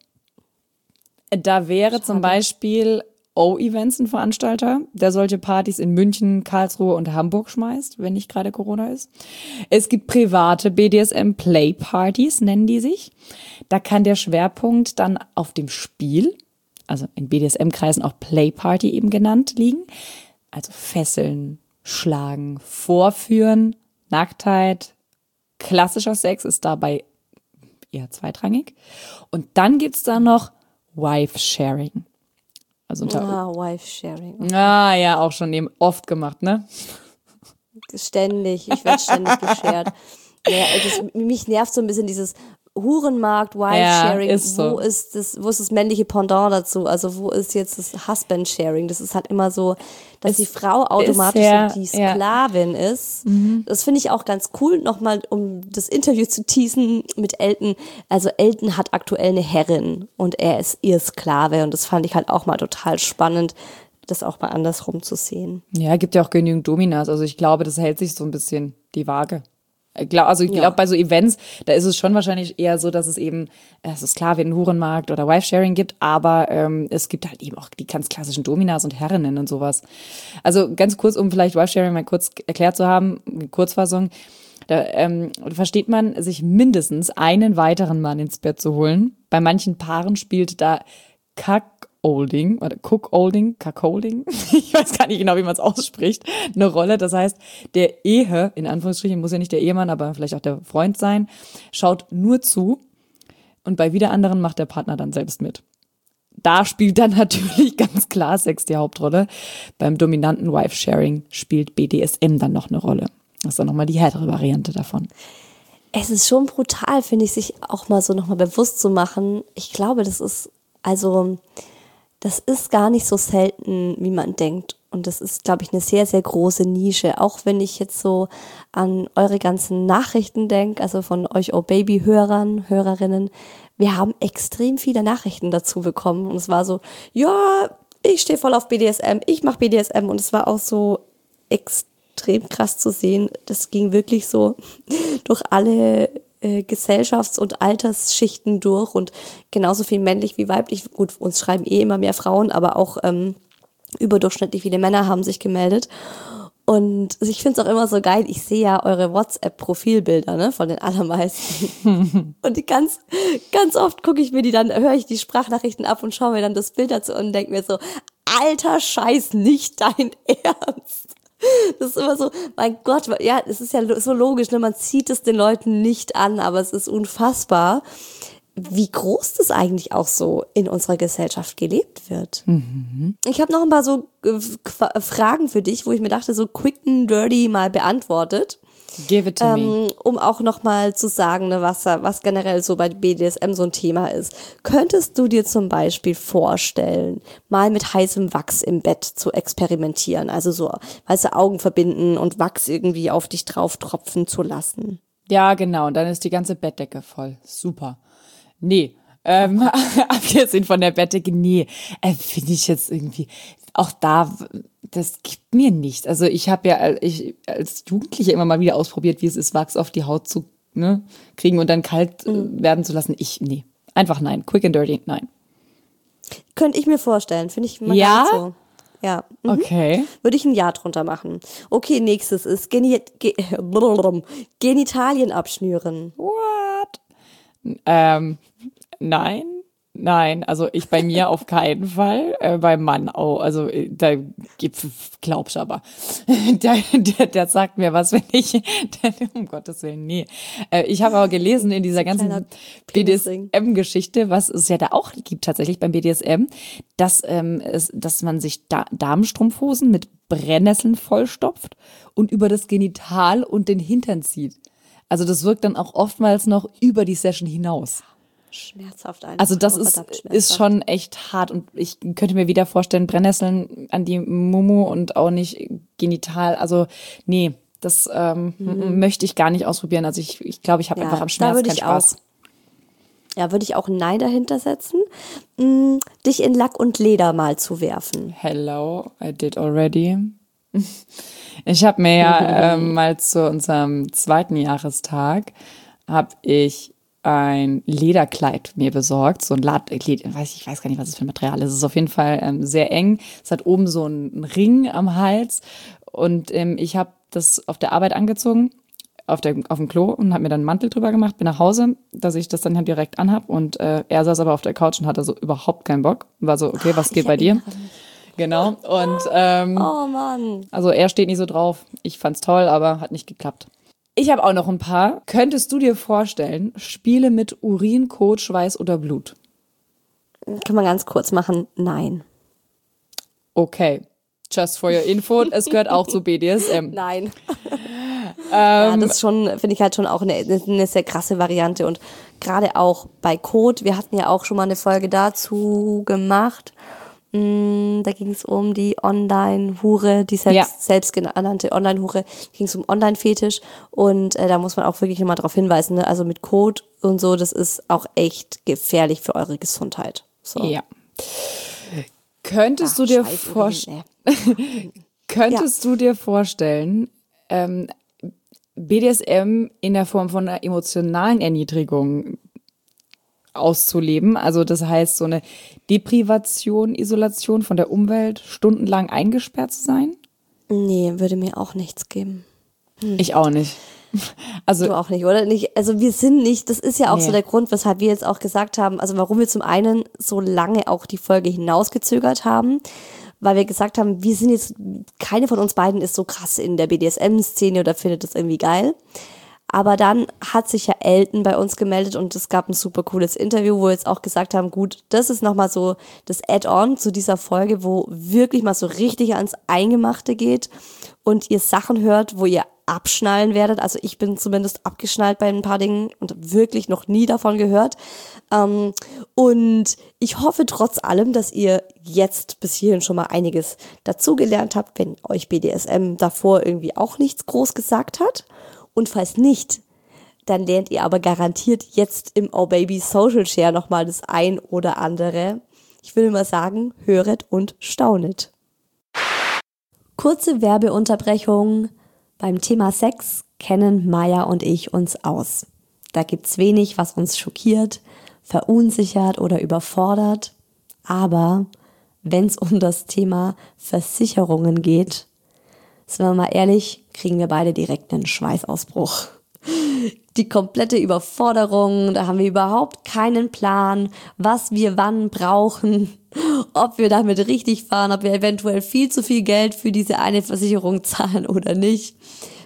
Da wäre Schade. zum Beispiel O-Events ein Veranstalter, der solche Partys in München, Karlsruhe und Hamburg schmeißt, wenn nicht gerade Corona ist. Es gibt private B D S M-Play-Partys, nennen die sich. Da kann der Schwerpunkt dann auf dem Spiel, also in B D S M-Kreisen auch Play-Party eben genannt, liegen. Also Fesseln, Schlagen, Vorführen, Nacktheit, klassischer Sex ist dabei eher zweitrangig. Und dann gibt's da noch Wife-Sharing. Also ah, Wife-Sharing. Ah, ja, auch schon eben oft gemacht, ne? Ständig, ich werde ständig geshared. Ja, das, mich nervt so ein bisschen dieses Hurenmarkt, Wife-Sharing. Ja, ist so. Wo ist das, wo ist das männliche Pendant dazu? Also wo ist jetzt das Husband-Sharing? Das ist halt immer so, dass Es die Frau automatisch ja, so die Sklavin ja. ist. Mhm. Das finde ich auch ganz cool, nochmal, um das Interview zu teasen mit Elton. Also Elton hat aktuell eine Herrin und er ist ihr Sklave und das fand ich halt auch mal total spannend, das auch mal andersrum zu sehen. Ja, gibt ja auch genügend Dominas. Also ich glaube, das hält sich so ein bisschen die Waage. Also ich glaube, ja. bei so Events, da ist es schon wahrscheinlich eher so, dass es eben, es ist klar, wie einen Hurenmarkt oder Wife-Sharing gibt, aber ähm, es gibt halt eben auch die ganz klassischen Dominas und Herrinnen und sowas. Also ganz kurz, um vielleicht Wife-Sharing mal kurz erklärt zu haben, Kurzfassung, da ähm, versteht man, sich mindestens einen weiteren Mann ins Bett zu holen. Bei manchen Paaren spielt da Cuckolding oder Cookolding, Cuckolding, ich weiß gar nicht genau, wie man es ausspricht, eine Rolle. Das heißt, der Ehe, in Anführungsstrichen, muss ja nicht der Ehemann, aber vielleicht auch der Freund sein, schaut nur zu und bei wieder anderen macht der Partner dann selbst mit. Da spielt dann natürlich ganz klar Sex die Hauptrolle. Beim dominanten Wife-Sharing spielt B D S M dann noch eine Rolle. Das ist dann nochmal die härtere Variante davon. Es ist schon brutal, finde ich, sich auch mal so nochmal bewusst zu machen. Ich glaube, das ist, also, das ist gar nicht so selten, wie man denkt. Und das ist, glaube ich, eine sehr, sehr große Nische. Auch wenn ich jetzt so an eure ganzen Nachrichten denke, also von euch Oh-Baby-Hörern, Hörerinnen. Wir haben extrem viele Nachrichten dazu bekommen. Und es war so, ja, ich stehe voll auf B D S M, ich mache B D S M. Und es war auch so extrem krass zu sehen. Das ging wirklich so durch alle äh, Gesellschafts- und Altersschichten durch und genauso viel männlich wie weiblich. Gut, uns schreiben eh immer mehr Frauen, aber auch ähm, überdurchschnittlich viele Männer haben sich gemeldet. Und ich finde es auch immer so geil, ich sehe ja eure WhatsApp-Profilbilder, ne, von den allermeisten. Und die ganz, ganz oft gucke ich mir die dann, höre ich die Sprachnachrichten ab und schaue mir dann das Bild dazu und denke mir so, alter Scheiß, nicht dein Ernst. Das ist immer so, mein Gott, ja, es ist ja so logisch, ne, man zieht es den Leuten nicht an, aber es ist unfassbar, wie groß das eigentlich auch so in unserer Gesellschaft gelebt wird. Mhm. Ich habe noch ein paar so äh, Fragen für dich, wo ich mir dachte, so quick and dirty mal beantwortet. Give it to ähm, me. Um auch noch mal zu sagen, ne, was, was generell so bei B D S M so ein Thema ist. Könntest du dir zum Beispiel vorstellen, mal mit heißem Wachs im Bett zu experimentieren? Also so weiße Augen verbinden und Wachs irgendwie auf dich drauf tropfen zu lassen? Ja, genau. Und dann ist die ganze Bettdecke voll. Super. Nee, ähm, abgesehen von der Bettdecke, nee, äh, finde ich jetzt irgendwie, auch da, das gibt mir nichts. Also ich habe ja ich, als Jugendliche immer mal wieder ausprobiert, wie es ist, Wachs auf die Haut zu ne, kriegen und dann kalt mhm. werden zu lassen. Ich, nee, einfach nein, quick and dirty, nein. Könnte ich mir vorstellen, finde ich mal ja? so. Ja. Mhm. Okay. Würde ich ein Ja drunter machen. Okay, nächstes ist Geni- Ge- Genitalien abschnüren. What? Ähm, nein, nein, also ich bei mir auf keinen Fall, äh, beim Mann auch, also da glaubst aber, der, der, der sagt mir was, wenn ich, der, um Gottes Willen, nee. Äh, ich habe aber gelesen in dieser ganzen B D S M-Geschichte, was es ja da auch gibt tatsächlich beim B D S M, dass, ähm, es, dass man sich da Damenstrumpfhosen mit Brennnesseln vollstopft und über das Genital und den Hintern zieht. Also das wirkt dann auch oftmals noch über die Session hinaus. Schmerzhaft einfach. Also das ist, ist schon echt hart und ich könnte mir wieder vorstellen, Brennnesseln an die Mumu und auch nicht genital. Also nee, das ähm, mhm. möchte ich gar nicht ausprobieren. Also ich glaube, ich, glaub, ich habe ja, einfach am Schmerz keinen Spaß. Auch, ja, würde ich auch ein Nein dahinter setzen, mh, dich in Lack und Leder mal zu werfen. Hello, I did already. Ich habe mir ja ähm, mal zu unserem zweiten Jahrestag habe ich ein Lederkleid mir besorgt, so ein Lad, weiß ich weiß gar nicht, was es für ein Material ist. Es ist auf jeden Fall ähm, sehr eng. Es hat oben so einen Ring am Hals und ähm, ich habe das auf der Arbeit angezogen, auf der auf dem Klo und habe mir dann einen Mantel drüber gemacht, bin nach Hause, dass ich das dann halt direkt anhab und äh, er saß aber auf der Couch und hatte so überhaupt keinen Bock. War so, okay, was geht bei dir? Genau. Und ähm, oh Mann. Also er steht nicht so drauf. Ich fand's toll, aber hat nicht geklappt. Ich habe auch noch ein paar. Könntest du dir vorstellen, Spiele mit Urin, Kot, Schweiß oder Blut? Kann man ganz kurz machen. Nein. Okay. Just for your info, es gehört auch zu B D S M. Nein. ähm, ja, das ist schon, finde ich halt schon auch eine, eine sehr krasse Variante und gerade auch bei Kot, wir hatten ja auch schon mal eine Folge dazu gemacht. Da ging es um die Online-Hure, die selbst, ja. selbstgenannte Online-Hure, ging es um Online-Fetisch und äh, da muss man auch wirklich immer darauf hinweisen, ne? Also mit Code und so, das ist auch echt gefährlich für eure Gesundheit. So. Ja. Könntest Ach, du dir vorstellen, könntest ja. du dir vorstellen, ähm, B D S M in der Form von einer emotionalen Erniedrigung auszuleben. Also das heißt, so eine Deprivation, Isolation von der Umwelt, stundenlang eingesperrt zu sein? Nee, würde mir auch nichts geben. Hm. Ich auch nicht. Also, du auch nicht, oder? Nicht, also wir sind nicht, das ist ja auch nee. so der Grund, weshalb wir jetzt auch gesagt haben, also warum wir zum einen so lange auch die Folge hinausgezögert haben, weil wir gesagt haben, wir sind jetzt, keine von uns beiden ist so krass in der B D S M-Szene oder findet das irgendwie geil. Aber dann hat sich ja Elton bei uns gemeldet und es gab ein super cooles Interview, wo wir jetzt auch gesagt haben, gut, das ist nochmal so das Add-on zu dieser Folge, wo wirklich mal so richtig ans Eingemachte geht und ihr Sachen hört, wo ihr abschnallen werdet. Also ich bin zumindest abgeschnallt bei ein paar Dingen und wirklich noch nie davon gehört. Ähm, und ich hoffe trotz allem, dass ihr jetzt bis hierhin schon mal einiges dazugelernt habt, wenn euch B D S M davor irgendwie auch nichts groß gesagt hat. Und falls nicht, dann lernt ihr aber garantiert jetzt im Oh Baby Social Share nochmal das ein oder andere. Ich will mal sagen, höret und staunet. Kurze Werbeunterbrechung. Beim Thema Sex kennen Maya und ich uns aus. Da gibt's wenig, was uns schockiert, verunsichert oder überfordert. Aber wenn es um das Thema Versicherungen geht, sind wir mal ehrlich, kriegen wir beide direkt einen Schweißausbruch. Die komplette Überforderung, da haben wir überhaupt keinen Plan, was wir wann brauchen, ob wir damit richtig fahren, ob wir eventuell viel zu viel Geld für diese eine Versicherung zahlen oder nicht.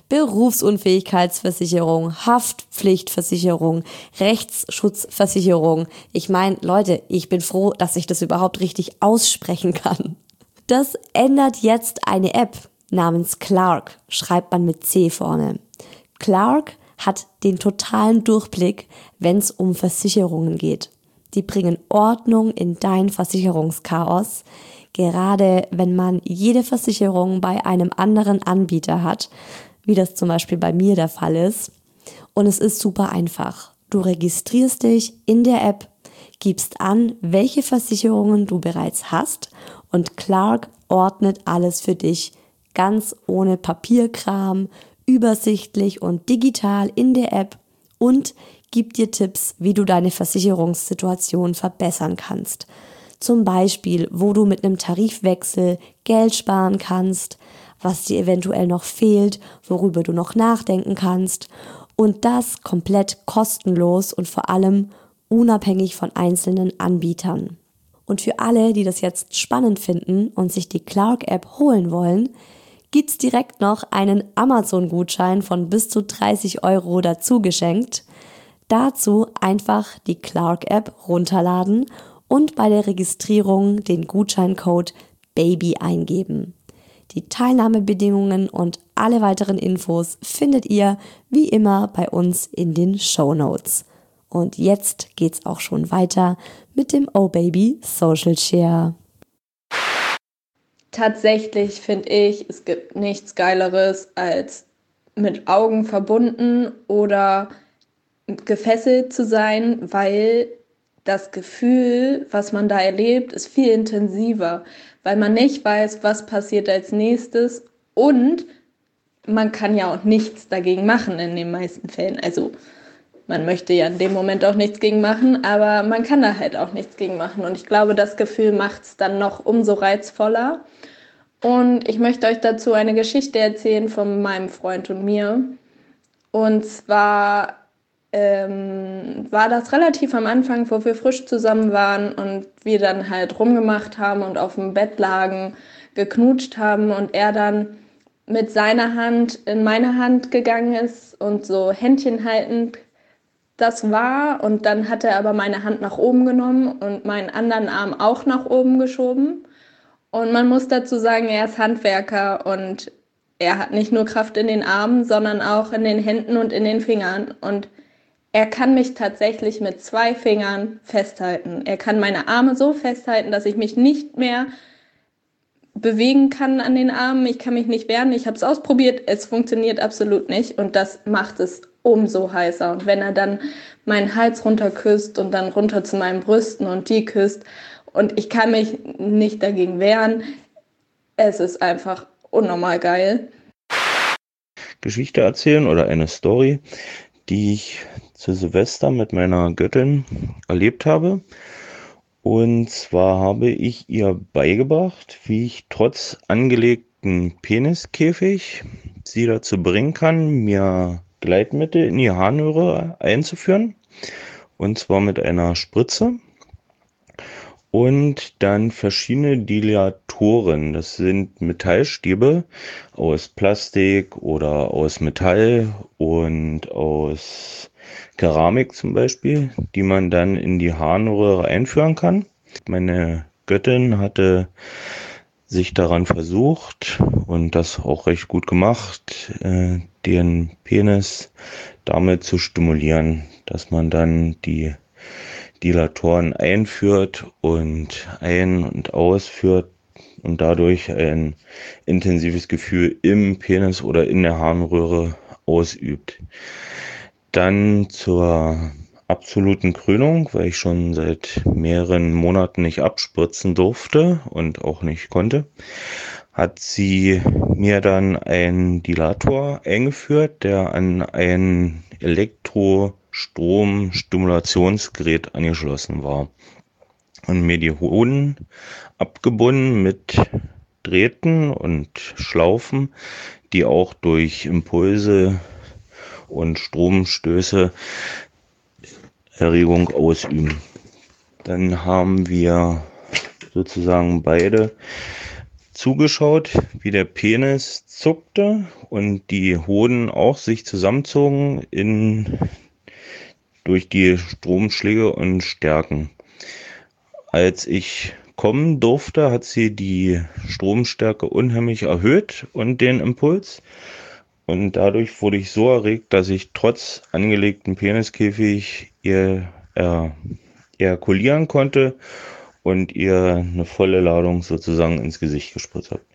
Berufsunfähigkeitsversicherung, Haftpflichtversicherung, Rechtsschutzversicherung. Ich meine, Leute, ich bin froh, dass ich das überhaupt richtig aussprechen kann. Das ändert jetzt eine App namens Clark, schreibt man mit C vorne. Clark hat den totalen Durchblick, wenn es um Versicherungen geht. Die bringen Ordnung in dein Versicherungschaos, gerade wenn man jede Versicherung bei einem anderen Anbieter hat, wie das zum Beispiel bei mir der Fall ist. Und es ist super einfach. Du registrierst dich in der App, gibst an, welche Versicherungen du bereits hast und Clark ordnet alles für dich, ganz ohne Papierkram, übersichtlich und digital in der App und gibt dir Tipps, wie du deine Versicherungssituation verbessern kannst. Zum Beispiel, wo du mit einem Tarifwechsel Geld sparen kannst, was dir eventuell noch fehlt, worüber du noch nachdenken kannst und das komplett kostenlos und vor allem unabhängig von einzelnen Anbietern. Und für alle, die das jetzt spannend finden und sich die Clark-App holen wollen, gibt's direkt noch einen Amazon-Gutschein von bis zu dreißig Euro dazu geschenkt. Dazu einfach die Clark-App runterladen und bei der Registrierung den Gutscheincode BABY eingeben. Die Teilnahmebedingungen und alle weiteren Infos findet ihr wie immer bei uns in den Shownotes. Und jetzt geht's auch schon weiter mit dem Oh Baby Social Share. Tatsächlich finde ich, es gibt nichts Geileres als mit Augen verbunden oder gefesselt zu sein, weil das Gefühl, was man da erlebt, ist viel intensiver, weil man nicht weiß, was passiert als nächstes und man kann ja auch nichts dagegen machen in den meisten Fällen. Also man möchte ja in dem Moment auch nichts gegen machen, aber man kann da halt auch nichts gegen machen und ich glaube, das Gefühl macht es dann noch umso reizvoller. Und ich möchte euch dazu eine Geschichte erzählen von meinem Freund und mir. Und zwar ähm, war das relativ am Anfang, wo wir frisch zusammen waren und wir dann halt rumgemacht haben und auf dem Bett lagen, geknutscht haben und er dann mit seiner Hand in meine Hand gegangen ist und so Händchen haltend das war. Und dann hat er aber meine Hand nach oben genommen und meinen anderen Arm auch nach oben geschoben. Und man muss dazu sagen, er ist Handwerker und er hat nicht nur Kraft in den Armen, sondern auch in den Händen und in den Fingern. Und er kann mich tatsächlich mit zwei Fingern festhalten. Er kann meine Arme so festhalten, dass ich mich nicht mehr bewegen kann an den Armen. Ich kann mich nicht wehren. Ich habe es ausprobiert. Es funktioniert absolut nicht. Und das macht es umso heißer. Und wenn er dann meinen Hals runter küsst und dann runter zu meinen Brüsten und die küsst, und ich kann mich nicht dagegen wehren. Es ist einfach unnormal geil. Geschichte erzählen oder eine Story, die ich zu Silvester mit meiner Göttin erlebt habe. Und zwar habe ich ihr beigebracht, wie ich trotz angelegten Peniskäfig sie dazu bringen kann, mir Gleitmittel in die Harnröhre einzuführen. Und zwar mit einer Spritze. Und dann verschiedene Dilatoren. Das sind Metallstäbe aus Plastik oder aus Metall und aus Keramik zum Beispiel, die man dann in die Harnröhre einführen kann. Meine Göttin hatte sich daran versucht und das auch recht gut gemacht, den Penis damit zu stimulieren, dass man dann die Dilatoren einführt und ein- und ausführt und dadurch ein intensives Gefühl im Penis oder in der Harnröhre ausübt. Dann zur absoluten Krönung, weil ich schon seit mehreren Monaten nicht abspritzen durfte und auch nicht konnte, hat sie mir dann einen Dilator eingeführt, der an ein Elektrostrom-Stimulationsgerät angeschlossen war. Und mir die Hoden abgebunden mit Drähten und Schlaufen, die auch durch Impulse und Stromstöße Erregung ausüben. Dann haben wir sozusagen beide zugeschaut, wie der Penis zuckte und die Hoden auch sich zusammenzogen in, durch die Stromschläge und Stärken. Als ich kommen durfte, hat sie die Stromstärke unheimlich erhöht und den Impuls. Und dadurch wurde ich so erregt, dass ich trotz angelegten Peniskäfig ihr äh, ejakulieren konnte und ihr eine volle Ladung sozusagen ins Gesicht gespritzt habe.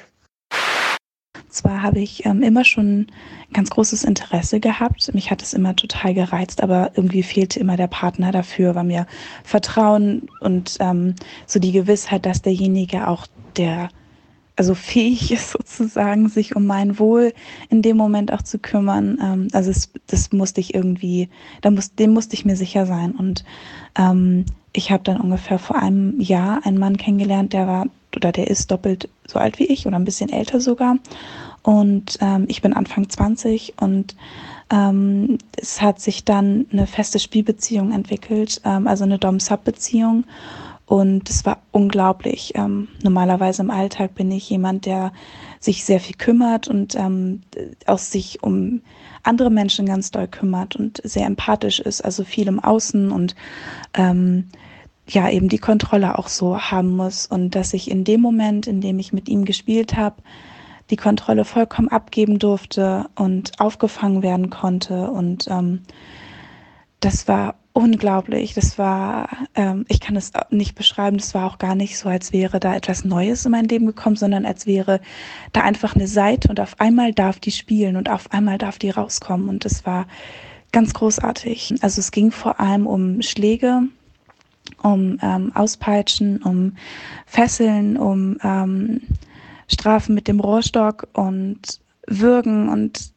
Zwar habe ich ähm, immer schon ganz großes Interesse gehabt. Mich hat es immer total gereizt, aber irgendwie fehlte immer der Partner dafür, war mir Vertrauen und ähm, so die Gewissheit, dass derjenige auch der also fähig ist sozusagen, sich um mein Wohl in dem Moment auch zu kümmern. Ähm, also es, das musste ich irgendwie, da muss, dem musste ich mir sicher sein. Und ähm, ich habe dann ungefähr vor einem Jahr einen Mann kennengelernt, der war oder der ist doppelt so alt wie ich oder ein bisschen älter sogar. Und ähm, ich bin Anfang zwanzig und ähm, es hat sich dann eine feste Spielbeziehung entwickelt, ähm, also eine Dom-Sub-Beziehung. Und es war unglaublich. Ähm, normalerweise im Alltag bin ich jemand, der sich sehr viel kümmert und ähm, auch sich um andere Menschen ganz doll kümmert und sehr empathisch ist, also viel im Außen und ähm, ja eben die Kontrolle auch so haben muss. Und dass ich in dem Moment, in dem ich mit ihm gespielt habe, die Kontrolle vollkommen abgeben durfte und aufgefangen werden konnte. Und ähm, das war unglaublich. Das war, ähm, ich kann es nicht beschreiben, das war auch gar nicht so, als wäre da etwas Neues in mein Leben gekommen, sondern als wäre da einfach eine Seite und auf einmal darf die spielen und auf einmal darf die rauskommen. Und das war ganz großartig. Also es ging vor allem um Schläge, um ähm, Auspeitschen, um Fesseln, um ähm, Strafen mit dem Rohrstock und Würgen und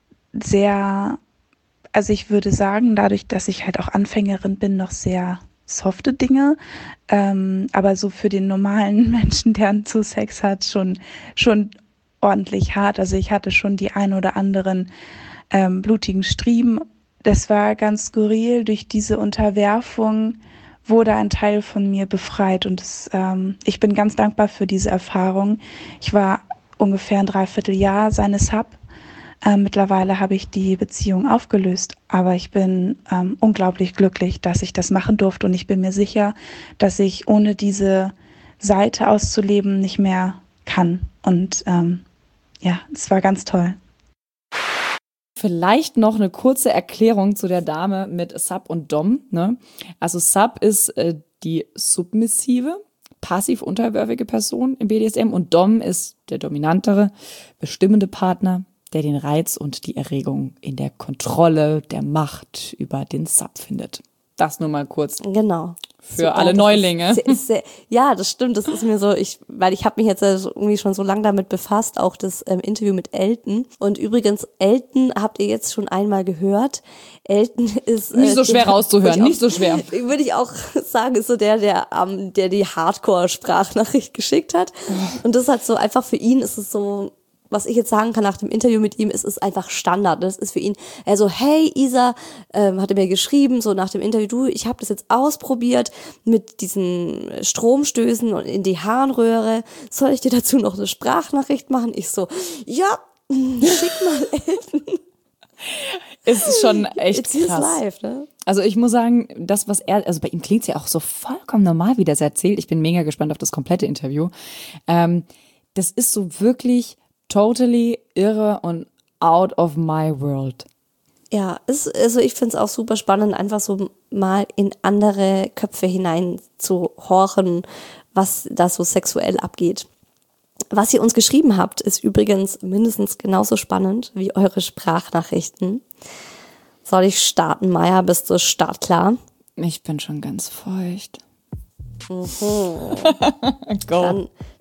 sehr, also ich würde sagen, dadurch, dass ich halt auch Anfängerin bin, noch sehr softe Dinge, ähm, aber so für den normalen Menschen, der zu Sex hat, schon, schon ordentlich hart. Also ich hatte schon die ein oder anderen ähm, blutigen Striemen. Das war ganz skurril. Durch diese Unterwerfung wurde ein Teil von mir befreit und das, ähm, ich bin ganz dankbar für diese Erfahrung. Ich war ungefähr ein Dreivierteljahr seine Sub. Ähm, mittlerweile habe ich die Beziehung aufgelöst, aber ich bin ähm, unglaublich glücklich, dass ich das machen durfte und ich bin mir sicher, dass ich ohne diese Seite auszuleben nicht mehr kann. Und ähm, ja, es war ganz toll. Vielleicht noch eine kurze Erklärung zu der Dame mit Sub und Dom. Ne? Also Sub ist äh, die submissive, passiv unterwürfige Person im B D S M und Dom ist der dominantere, bestimmende Partner, der den Reiz und die Erregung in der Kontrolle der Macht über den Sub findet. Das nur mal kurz. Genau. Für Super, alle Neulinge. Ist, ist sehr, ja, das stimmt. Das ist mir so, ich, weil ich habe mich jetzt irgendwie schon so lange damit befasst, auch das ähm, Interview mit Elton. Und übrigens, Elton habt ihr jetzt schon einmal gehört. Elton ist nicht so äh, schwer der, rauszuhören, nicht so schwer. Würde ich auch sagen, ist so der, der, ähm, der die Hardcore-Sprachnachricht geschickt hat. Und das hat so einfach für ihn ist es so. Was ich jetzt sagen kann nach dem Interview mit ihm, ist es einfach Standard. Das ist für ihn, also hey Isa, ähm, hat er mir geschrieben, so nach dem Interview, du, ich habe das jetzt ausprobiert mit diesen Stromstößen und in die Harnröhre. Soll ich dir dazu noch eine Sprachnachricht machen? Ich so, ja, schick mal Elton. Es ist schon echt It's krass. his life, ne? Also ich muss sagen, das, was er, also bei ihm klingt es ja auch so vollkommen normal, wie das erzählt. Ich bin mega gespannt auf das komplette Interview. Ähm, das ist so wirklich totally irre und out of my world. Ja, ist, also ich finde es auch super spannend, einfach so mal in andere Köpfe hinein zu horchen, was da so sexuell abgeht. Was ihr uns geschrieben habt, ist übrigens mindestens genauso spannend wie eure Sprachnachrichten. Soll ich starten, Maya? Bist du startklar? Ich bin schon ganz feucht. Mhm. Go. Dann,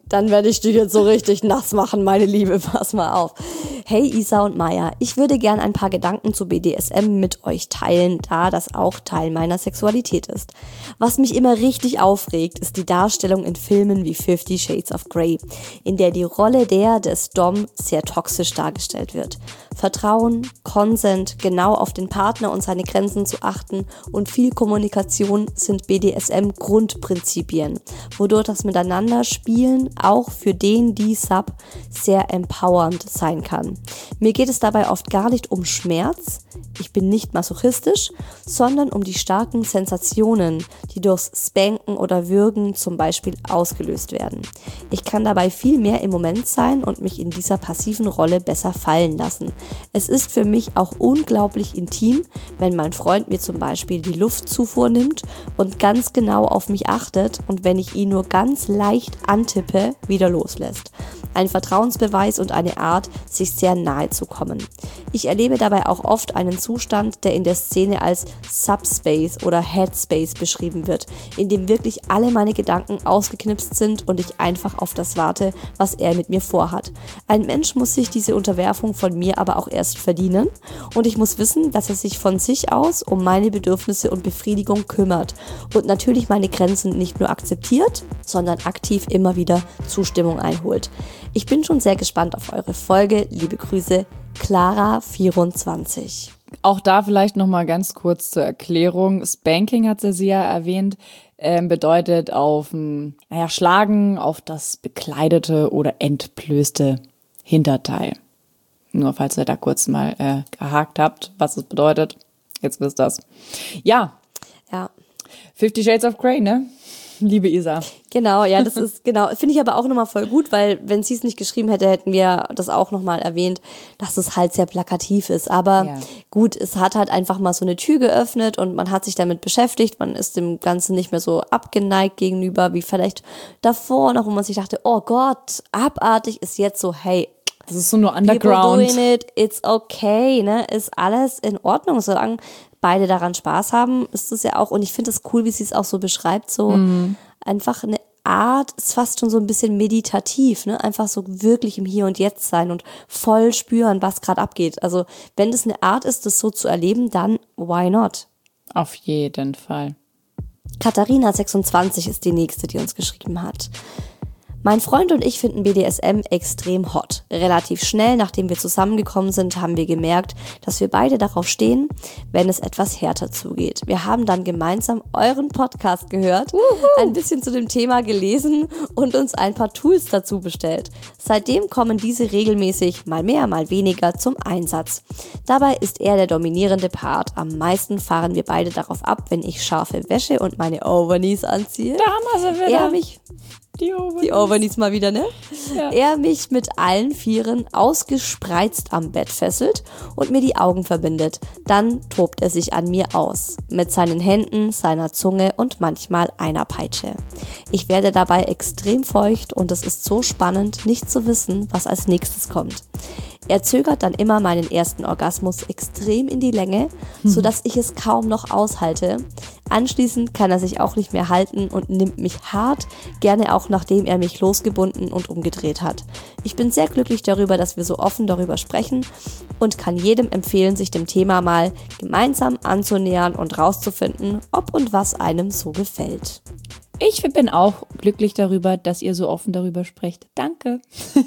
Dann werde ich dich jetzt so richtig nass machen, meine Liebe. Pass mal auf. Hey Isa und Maya, ich würde gern ein paar Gedanken zu B D S M mit euch teilen, da das auch Teil meiner Sexualität ist. Was mich immer richtig aufregt, ist die Darstellung in Filmen wie Fifty Shades of Grey, in der die Rolle der des Dom sehr toxisch dargestellt wird. Vertrauen, Consent, genau auf den Partner und seine Grenzen zu achten und viel Kommunikation sind B D S M-Grundprinzipien, wodurch das Miteinanderspielen auch für den, die Sub sehr empowernd sein kann. Mir geht es dabei oft gar nicht um Schmerz, ich bin nicht masochistisch, sondern um die starken Sensationen, die durchs Spanken oder Würgen zum Beispiel ausgelöst werden. Ich kann dabei viel mehr im Moment sein und mich in dieser passiven Rolle besser fallen lassen. Es ist für mich auch unglaublich intim, wenn mein Freund mir zum Beispiel die Luftzufuhr nimmt und ganz genau auf mich achtet und wenn ich ihn nur ganz leicht antippe, wieder loslässt. Ein Vertrauensbeweis und eine Art, sich sehr nahe zu kommen. Ich erlebe dabei auch oft einen Zustand, der in der Szene als Subspace oder Headspace beschrieben wird, in dem wirklich alle meine Gedanken ausgeknipst sind und ich einfach auf das warte, was er mit mir vorhat. Ein Mensch muss sich diese Unterwerfung von mir aber auch erst verdienen und ich muss wissen, dass er sich von sich aus um meine Bedürfnisse und Befriedigung kümmert und natürlich meine Grenzen nicht nur akzeptiert, sondern aktiv immer wieder Zustimmung einholt. Ich bin schon sehr gespannt auf eure Folge. Liebe Grüße, Clara vierundzwanzig. Auch da vielleicht nochmal ganz kurz zur Erklärung. Spanking hat sie ja erwähnt, äh, bedeutet auf ein, naja, Schlagen auf das bekleidete oder entblößte Hinterteil. Nur falls ihr da kurz mal äh, gehakt habt, was es bedeutet. Jetzt wisst ihr das. Ja. Ja. Fifty Shades of Grey, ne? Liebe Isa. Genau, ja, das ist, genau, finde ich aber auch nochmal voll gut, weil wenn sie es nicht geschrieben hätte, hätten wir das auch nochmal erwähnt, dass es halt sehr plakativ ist. Aber ja. Gut, es hat halt einfach mal so eine Tür geöffnet und man hat sich damit beschäftigt, man ist dem Ganzen nicht mehr so abgeneigt gegenüber, wie vielleicht davor noch, wo man sich dachte, oh Gott, abartig, ist jetzt so, hey, das ist so nur Underground. People doing it, it's okay, ne, ist alles in Ordnung, solange beide daran Spaß haben, ist es ja auch, und ich finde es cool, wie sie es auch so beschreibt, so mhm. einfach eine Art, ist fast schon so ein bisschen meditativ, ne, einfach so wirklich im Hier und Jetzt sein und voll spüren, was gerade abgeht. Also wenn das eine Art ist, das so zu erleben, dann why not? Auf jeden Fall. Katharina sechsundzwanzig ist die nächste, die uns geschrieben hat. Mein Freund und ich finden B D S M extrem hot. Relativ schnell, nachdem wir zusammengekommen sind, haben wir gemerkt, dass wir beide darauf stehen, wenn es etwas härter zugeht. Wir haben dann gemeinsam euren Podcast gehört, Uhu. ein bisschen zu dem Thema gelesen und uns ein paar Tools dazu bestellt. Seitdem kommen diese regelmäßig, mal mehr, mal weniger, zum Einsatz. Dabei ist er der dominierende Part. Am meisten fahren wir beide darauf ab, wenn ich scharfe Wäsche und meine Overknees anziehe. Da haben wir sie wieder. Er mich... Die Overknees. Die Overknees mal wieder, ne? Ja. Er mich mit allen Vieren ausgespreizt am Bett fesselt und mir die Augen verbindet. Dann tobt er sich an mir aus. Mit seinen Händen, seiner Zunge und manchmal einer Peitsche. Ich werde dabei extrem feucht und es ist so spannend, nicht zu wissen, was als nächstes kommt. Er zögert dann immer meinen ersten Orgasmus extrem in die Länge, sodass ich es kaum noch aushalte. Anschließend kann er sich auch nicht mehr halten und nimmt mich hart, gerne auch nachdem er mich losgebunden und umgedreht hat. Ich bin sehr glücklich darüber, dass wir so offen darüber sprechen und kann jedem empfehlen, sich dem Thema mal gemeinsam anzunähern und rauszufinden, ob und was einem so gefällt. Ich bin auch glücklich darüber, dass ihr so offen darüber sprecht. Danke.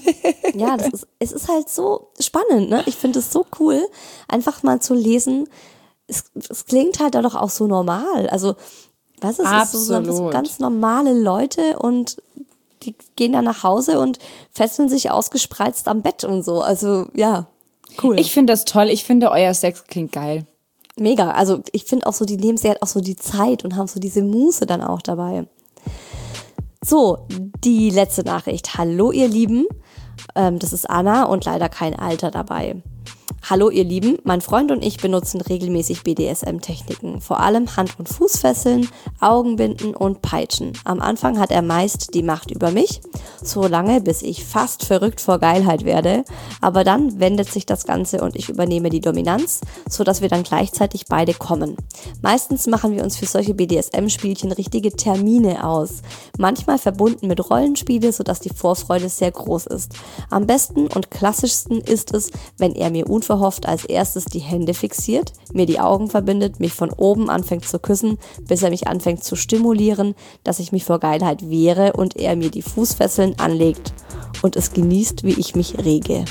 Ja, das ist, es ist halt so spannend, ne? Ich finde es so cool, einfach mal zu lesen. Es, es klingt halt doch auch so normal. Also, was ist es? So, so ganz normale Leute und die gehen dann nach Hause und fesseln sich ausgespreizt am Bett und so. Also, ja, cool. Ich finde das toll. Ich finde, euer Sex klingt geil. Mega. Also, ich finde auch so, die nehmen sich halt auch so die Zeit und haben so diese Muße dann auch dabei. So, die letzte Nachricht. Hallo ihr Lieben, ähm, das ist Anna und leider kein Alter dabei. Hallo ihr Lieben, mein Freund und ich benutzen regelmäßig B D S M-Techniken, vor allem Hand- und Fußfesseln, Augenbinden und Peitschen. Am Anfang hat er meist die Macht über mich, so lange bis ich fast verrückt vor Geilheit werde, aber dann wendet sich das Ganze und ich übernehme die Dominanz, sodass wir dann gleichzeitig beide kommen. Meistens machen wir uns für solche B D S M-Spielchen richtige Termine aus, manchmal verbunden mit Rollenspiele, sodass die Vorfreude sehr groß ist. Am besten und klassischsten ist es, wenn er mir unverhofft als erstes die Hände fixiert, mir die Augen verbindet, mich von oben anfängt zu küssen, bis er mich anfängt zu stimulieren, dass ich mich vor Geilheit wehre und er mir die Fußfesseln anlegt und es genießt, wie ich mich rege.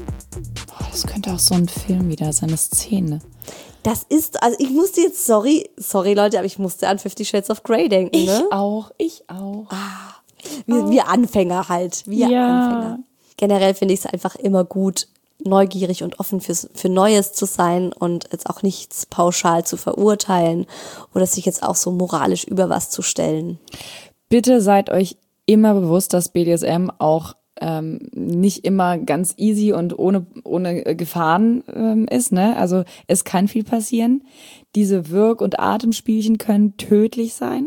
Boah, das könnte auch so ein Film wieder sein, eine Szene. Das ist, also ich musste jetzt, sorry, sorry Leute, aber ich musste an Fifty Shades of Grey denken, Ich ne? auch, ich auch. Ah, wir, wir Anfänger halt, wir Ja. Anfänger. Generell finde ich es einfach immer gut, neugierig und offen fürs, für Neues zu sein und jetzt auch nichts pauschal zu verurteilen oder sich jetzt auch so moralisch über was zu stellen. Bitte seid euch immer bewusst, dass B D S M auch ähm, nicht immer ganz easy und ohne, ohne Gefahren ähm, ist, ne? Also es kann viel passieren. Diese Wirk- und Atemspielchen können tödlich sein.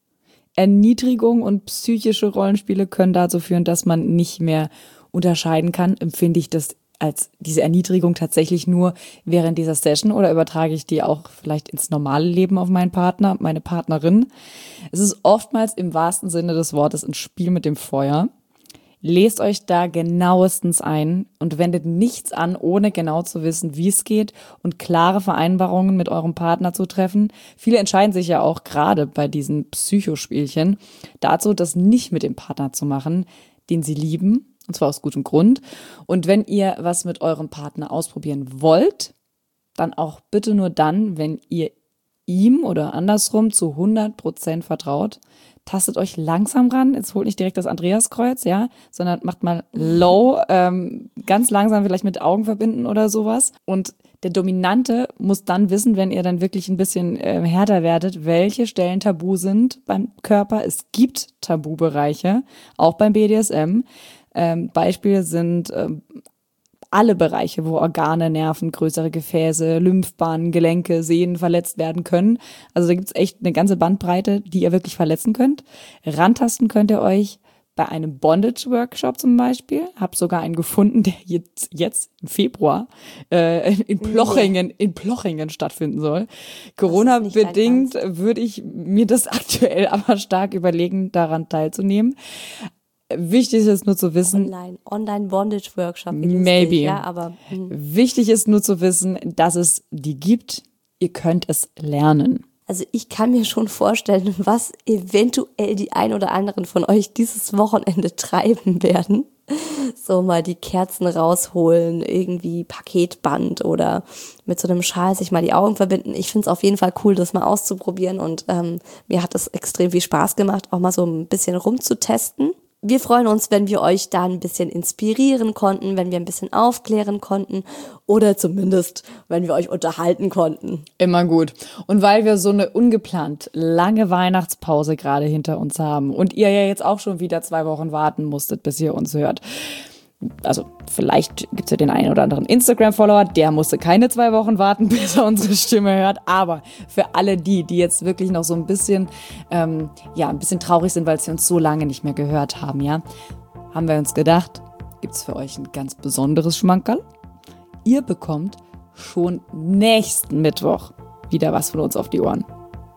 Erniedrigung und psychische Rollenspiele können dazu führen, dass man nicht mehr unterscheiden kann. Empfinde ich das als diese Erniedrigung tatsächlich nur während dieser Session oder übertrage ich die auch vielleicht ins normale Leben auf meinen Partner, meine Partnerin? Es ist oftmals im wahrsten Sinne des Wortes ein Spiel mit dem Feuer. Lest euch da genauestens ein und wendet nichts an, ohne genau zu wissen, wie es geht und klare Vereinbarungen mit eurem Partner zu treffen. Viele entscheiden sich ja auch gerade bei diesen Psychospielchen dazu, das nicht mit dem Partner zu machen, den sie lieben. Und zwar aus gutem Grund. Und wenn ihr was mit eurem Partner ausprobieren wollt, dann auch bitte nur dann, wenn ihr ihm oder andersrum zu hundert Prozent vertraut. Tastet euch langsam ran. Jetzt holt nicht direkt das Andreaskreuz, ja, sondern macht mal low, ähm, ganz langsam vielleicht mit Augen verbinden oder sowas. Und der Dominante muss dann wissen, wenn ihr dann wirklich ein bisschen äh, härter werdet, welche Stellen tabu sind beim Körper. Es gibt Tabubereiche, auch beim B D S M. Ähm, Beispiele sind ähm, alle Bereiche, wo Organe, Nerven, größere Gefäße, Lymphbahnen, Gelenke, Sehnen verletzt werden können. Also da gibt's echt eine ganze Bandbreite, die ihr wirklich verletzen könnt. Rantasten könnt ihr euch bei einem Bondage-Workshop zum Beispiel. Hab sogar einen gefunden, der jetzt, jetzt im Februar äh, in Plochingen, in Plochingen stattfinden soll. Corona-bedingt würde ich mir das aktuell aber stark überlegen, daran teilzunehmen. Wichtig ist nur zu wissen, Online, Online-Bondage-Workshop. maybe. Ja, aber, hm. Wichtig ist nur zu wissen, dass es die gibt. Ihr könnt es lernen. Also ich kann mir schon vorstellen, was eventuell die ein oder anderen von euch dieses Wochenende treiben werden. So mal die Kerzen rausholen, irgendwie Paketband oder mit so einem Schal sich mal die Augen verbinden. Ich finde es auf jeden Fall cool, das mal auszuprobieren und ähm, mir hat es extrem viel Spaß gemacht, auch mal so ein bisschen rumzutesten. Wir freuen uns, wenn wir euch da ein bisschen inspirieren konnten, wenn wir ein bisschen aufklären konnten oder zumindest, wenn wir euch unterhalten konnten. Immer gut. Und weil wir so eine ungeplant lange Weihnachtspause gerade hinter uns haben und ihr ja jetzt auch schon wieder zwei Wochen warten musstet, bis ihr uns hört. Also vielleicht gibt es ja den einen oder anderen Instagram-Follower, der musste keine zwei Wochen warten, bis er unsere Stimme hört. Aber für alle die, die jetzt wirklich noch so ein bisschen, ähm, ja, ein bisschen traurig sind, weil sie uns so lange nicht mehr gehört haben, ja, haben wir uns gedacht, gibt es für euch ein ganz besonderes Schmankerl. Ihr bekommt schon nächsten Mittwoch wieder was von uns auf die Ohren.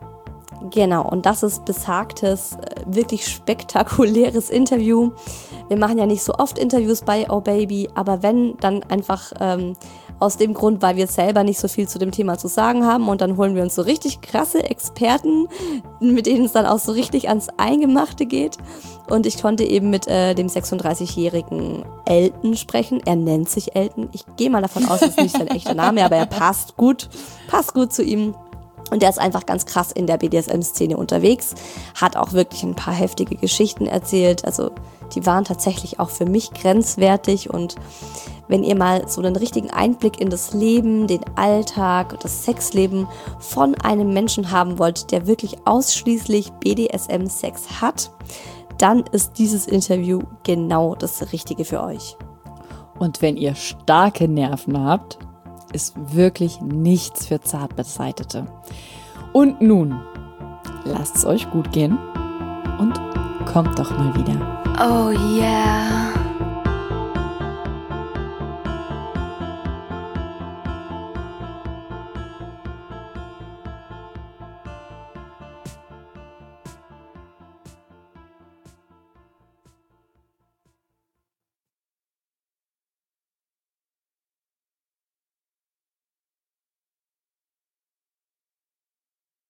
Genau, und das ist besagtes, wirklich spektakuläres Interview. Wir machen ja nicht so oft Interviews bei Oh Baby, aber wenn, dann einfach ähm, aus dem Grund, weil wir selber nicht so viel zu dem Thema zu sagen haben und dann holen wir uns so richtig krasse Experten, mit denen es dann auch so richtig ans Eingemachte geht. Und ich konnte eben mit äh, dem sechsunddreißigjährigen Elton sprechen. Er nennt sich Elton. Ich gehe mal davon aus, das ist nicht sein echter Name, aber er passt gut, passt gut zu ihm. Und der ist einfach ganz krass in der B D S M-Szene unterwegs, hat auch wirklich ein paar heftige Geschichten erzählt. Also die waren tatsächlich auch für mich grenzwertig. Und wenn ihr mal so einen richtigen Einblick in das Leben, den Alltag, das Sexleben von einem Menschen haben wollt, der wirklich ausschließlich B D S M-Sex hat, dann ist dieses Interview genau das Richtige für euch. Und wenn ihr starke Nerven habt, ist wirklich nichts für Zartbeseitete. Und nun, lasst es euch gut gehen und kommt doch mal wieder. Oh yeah.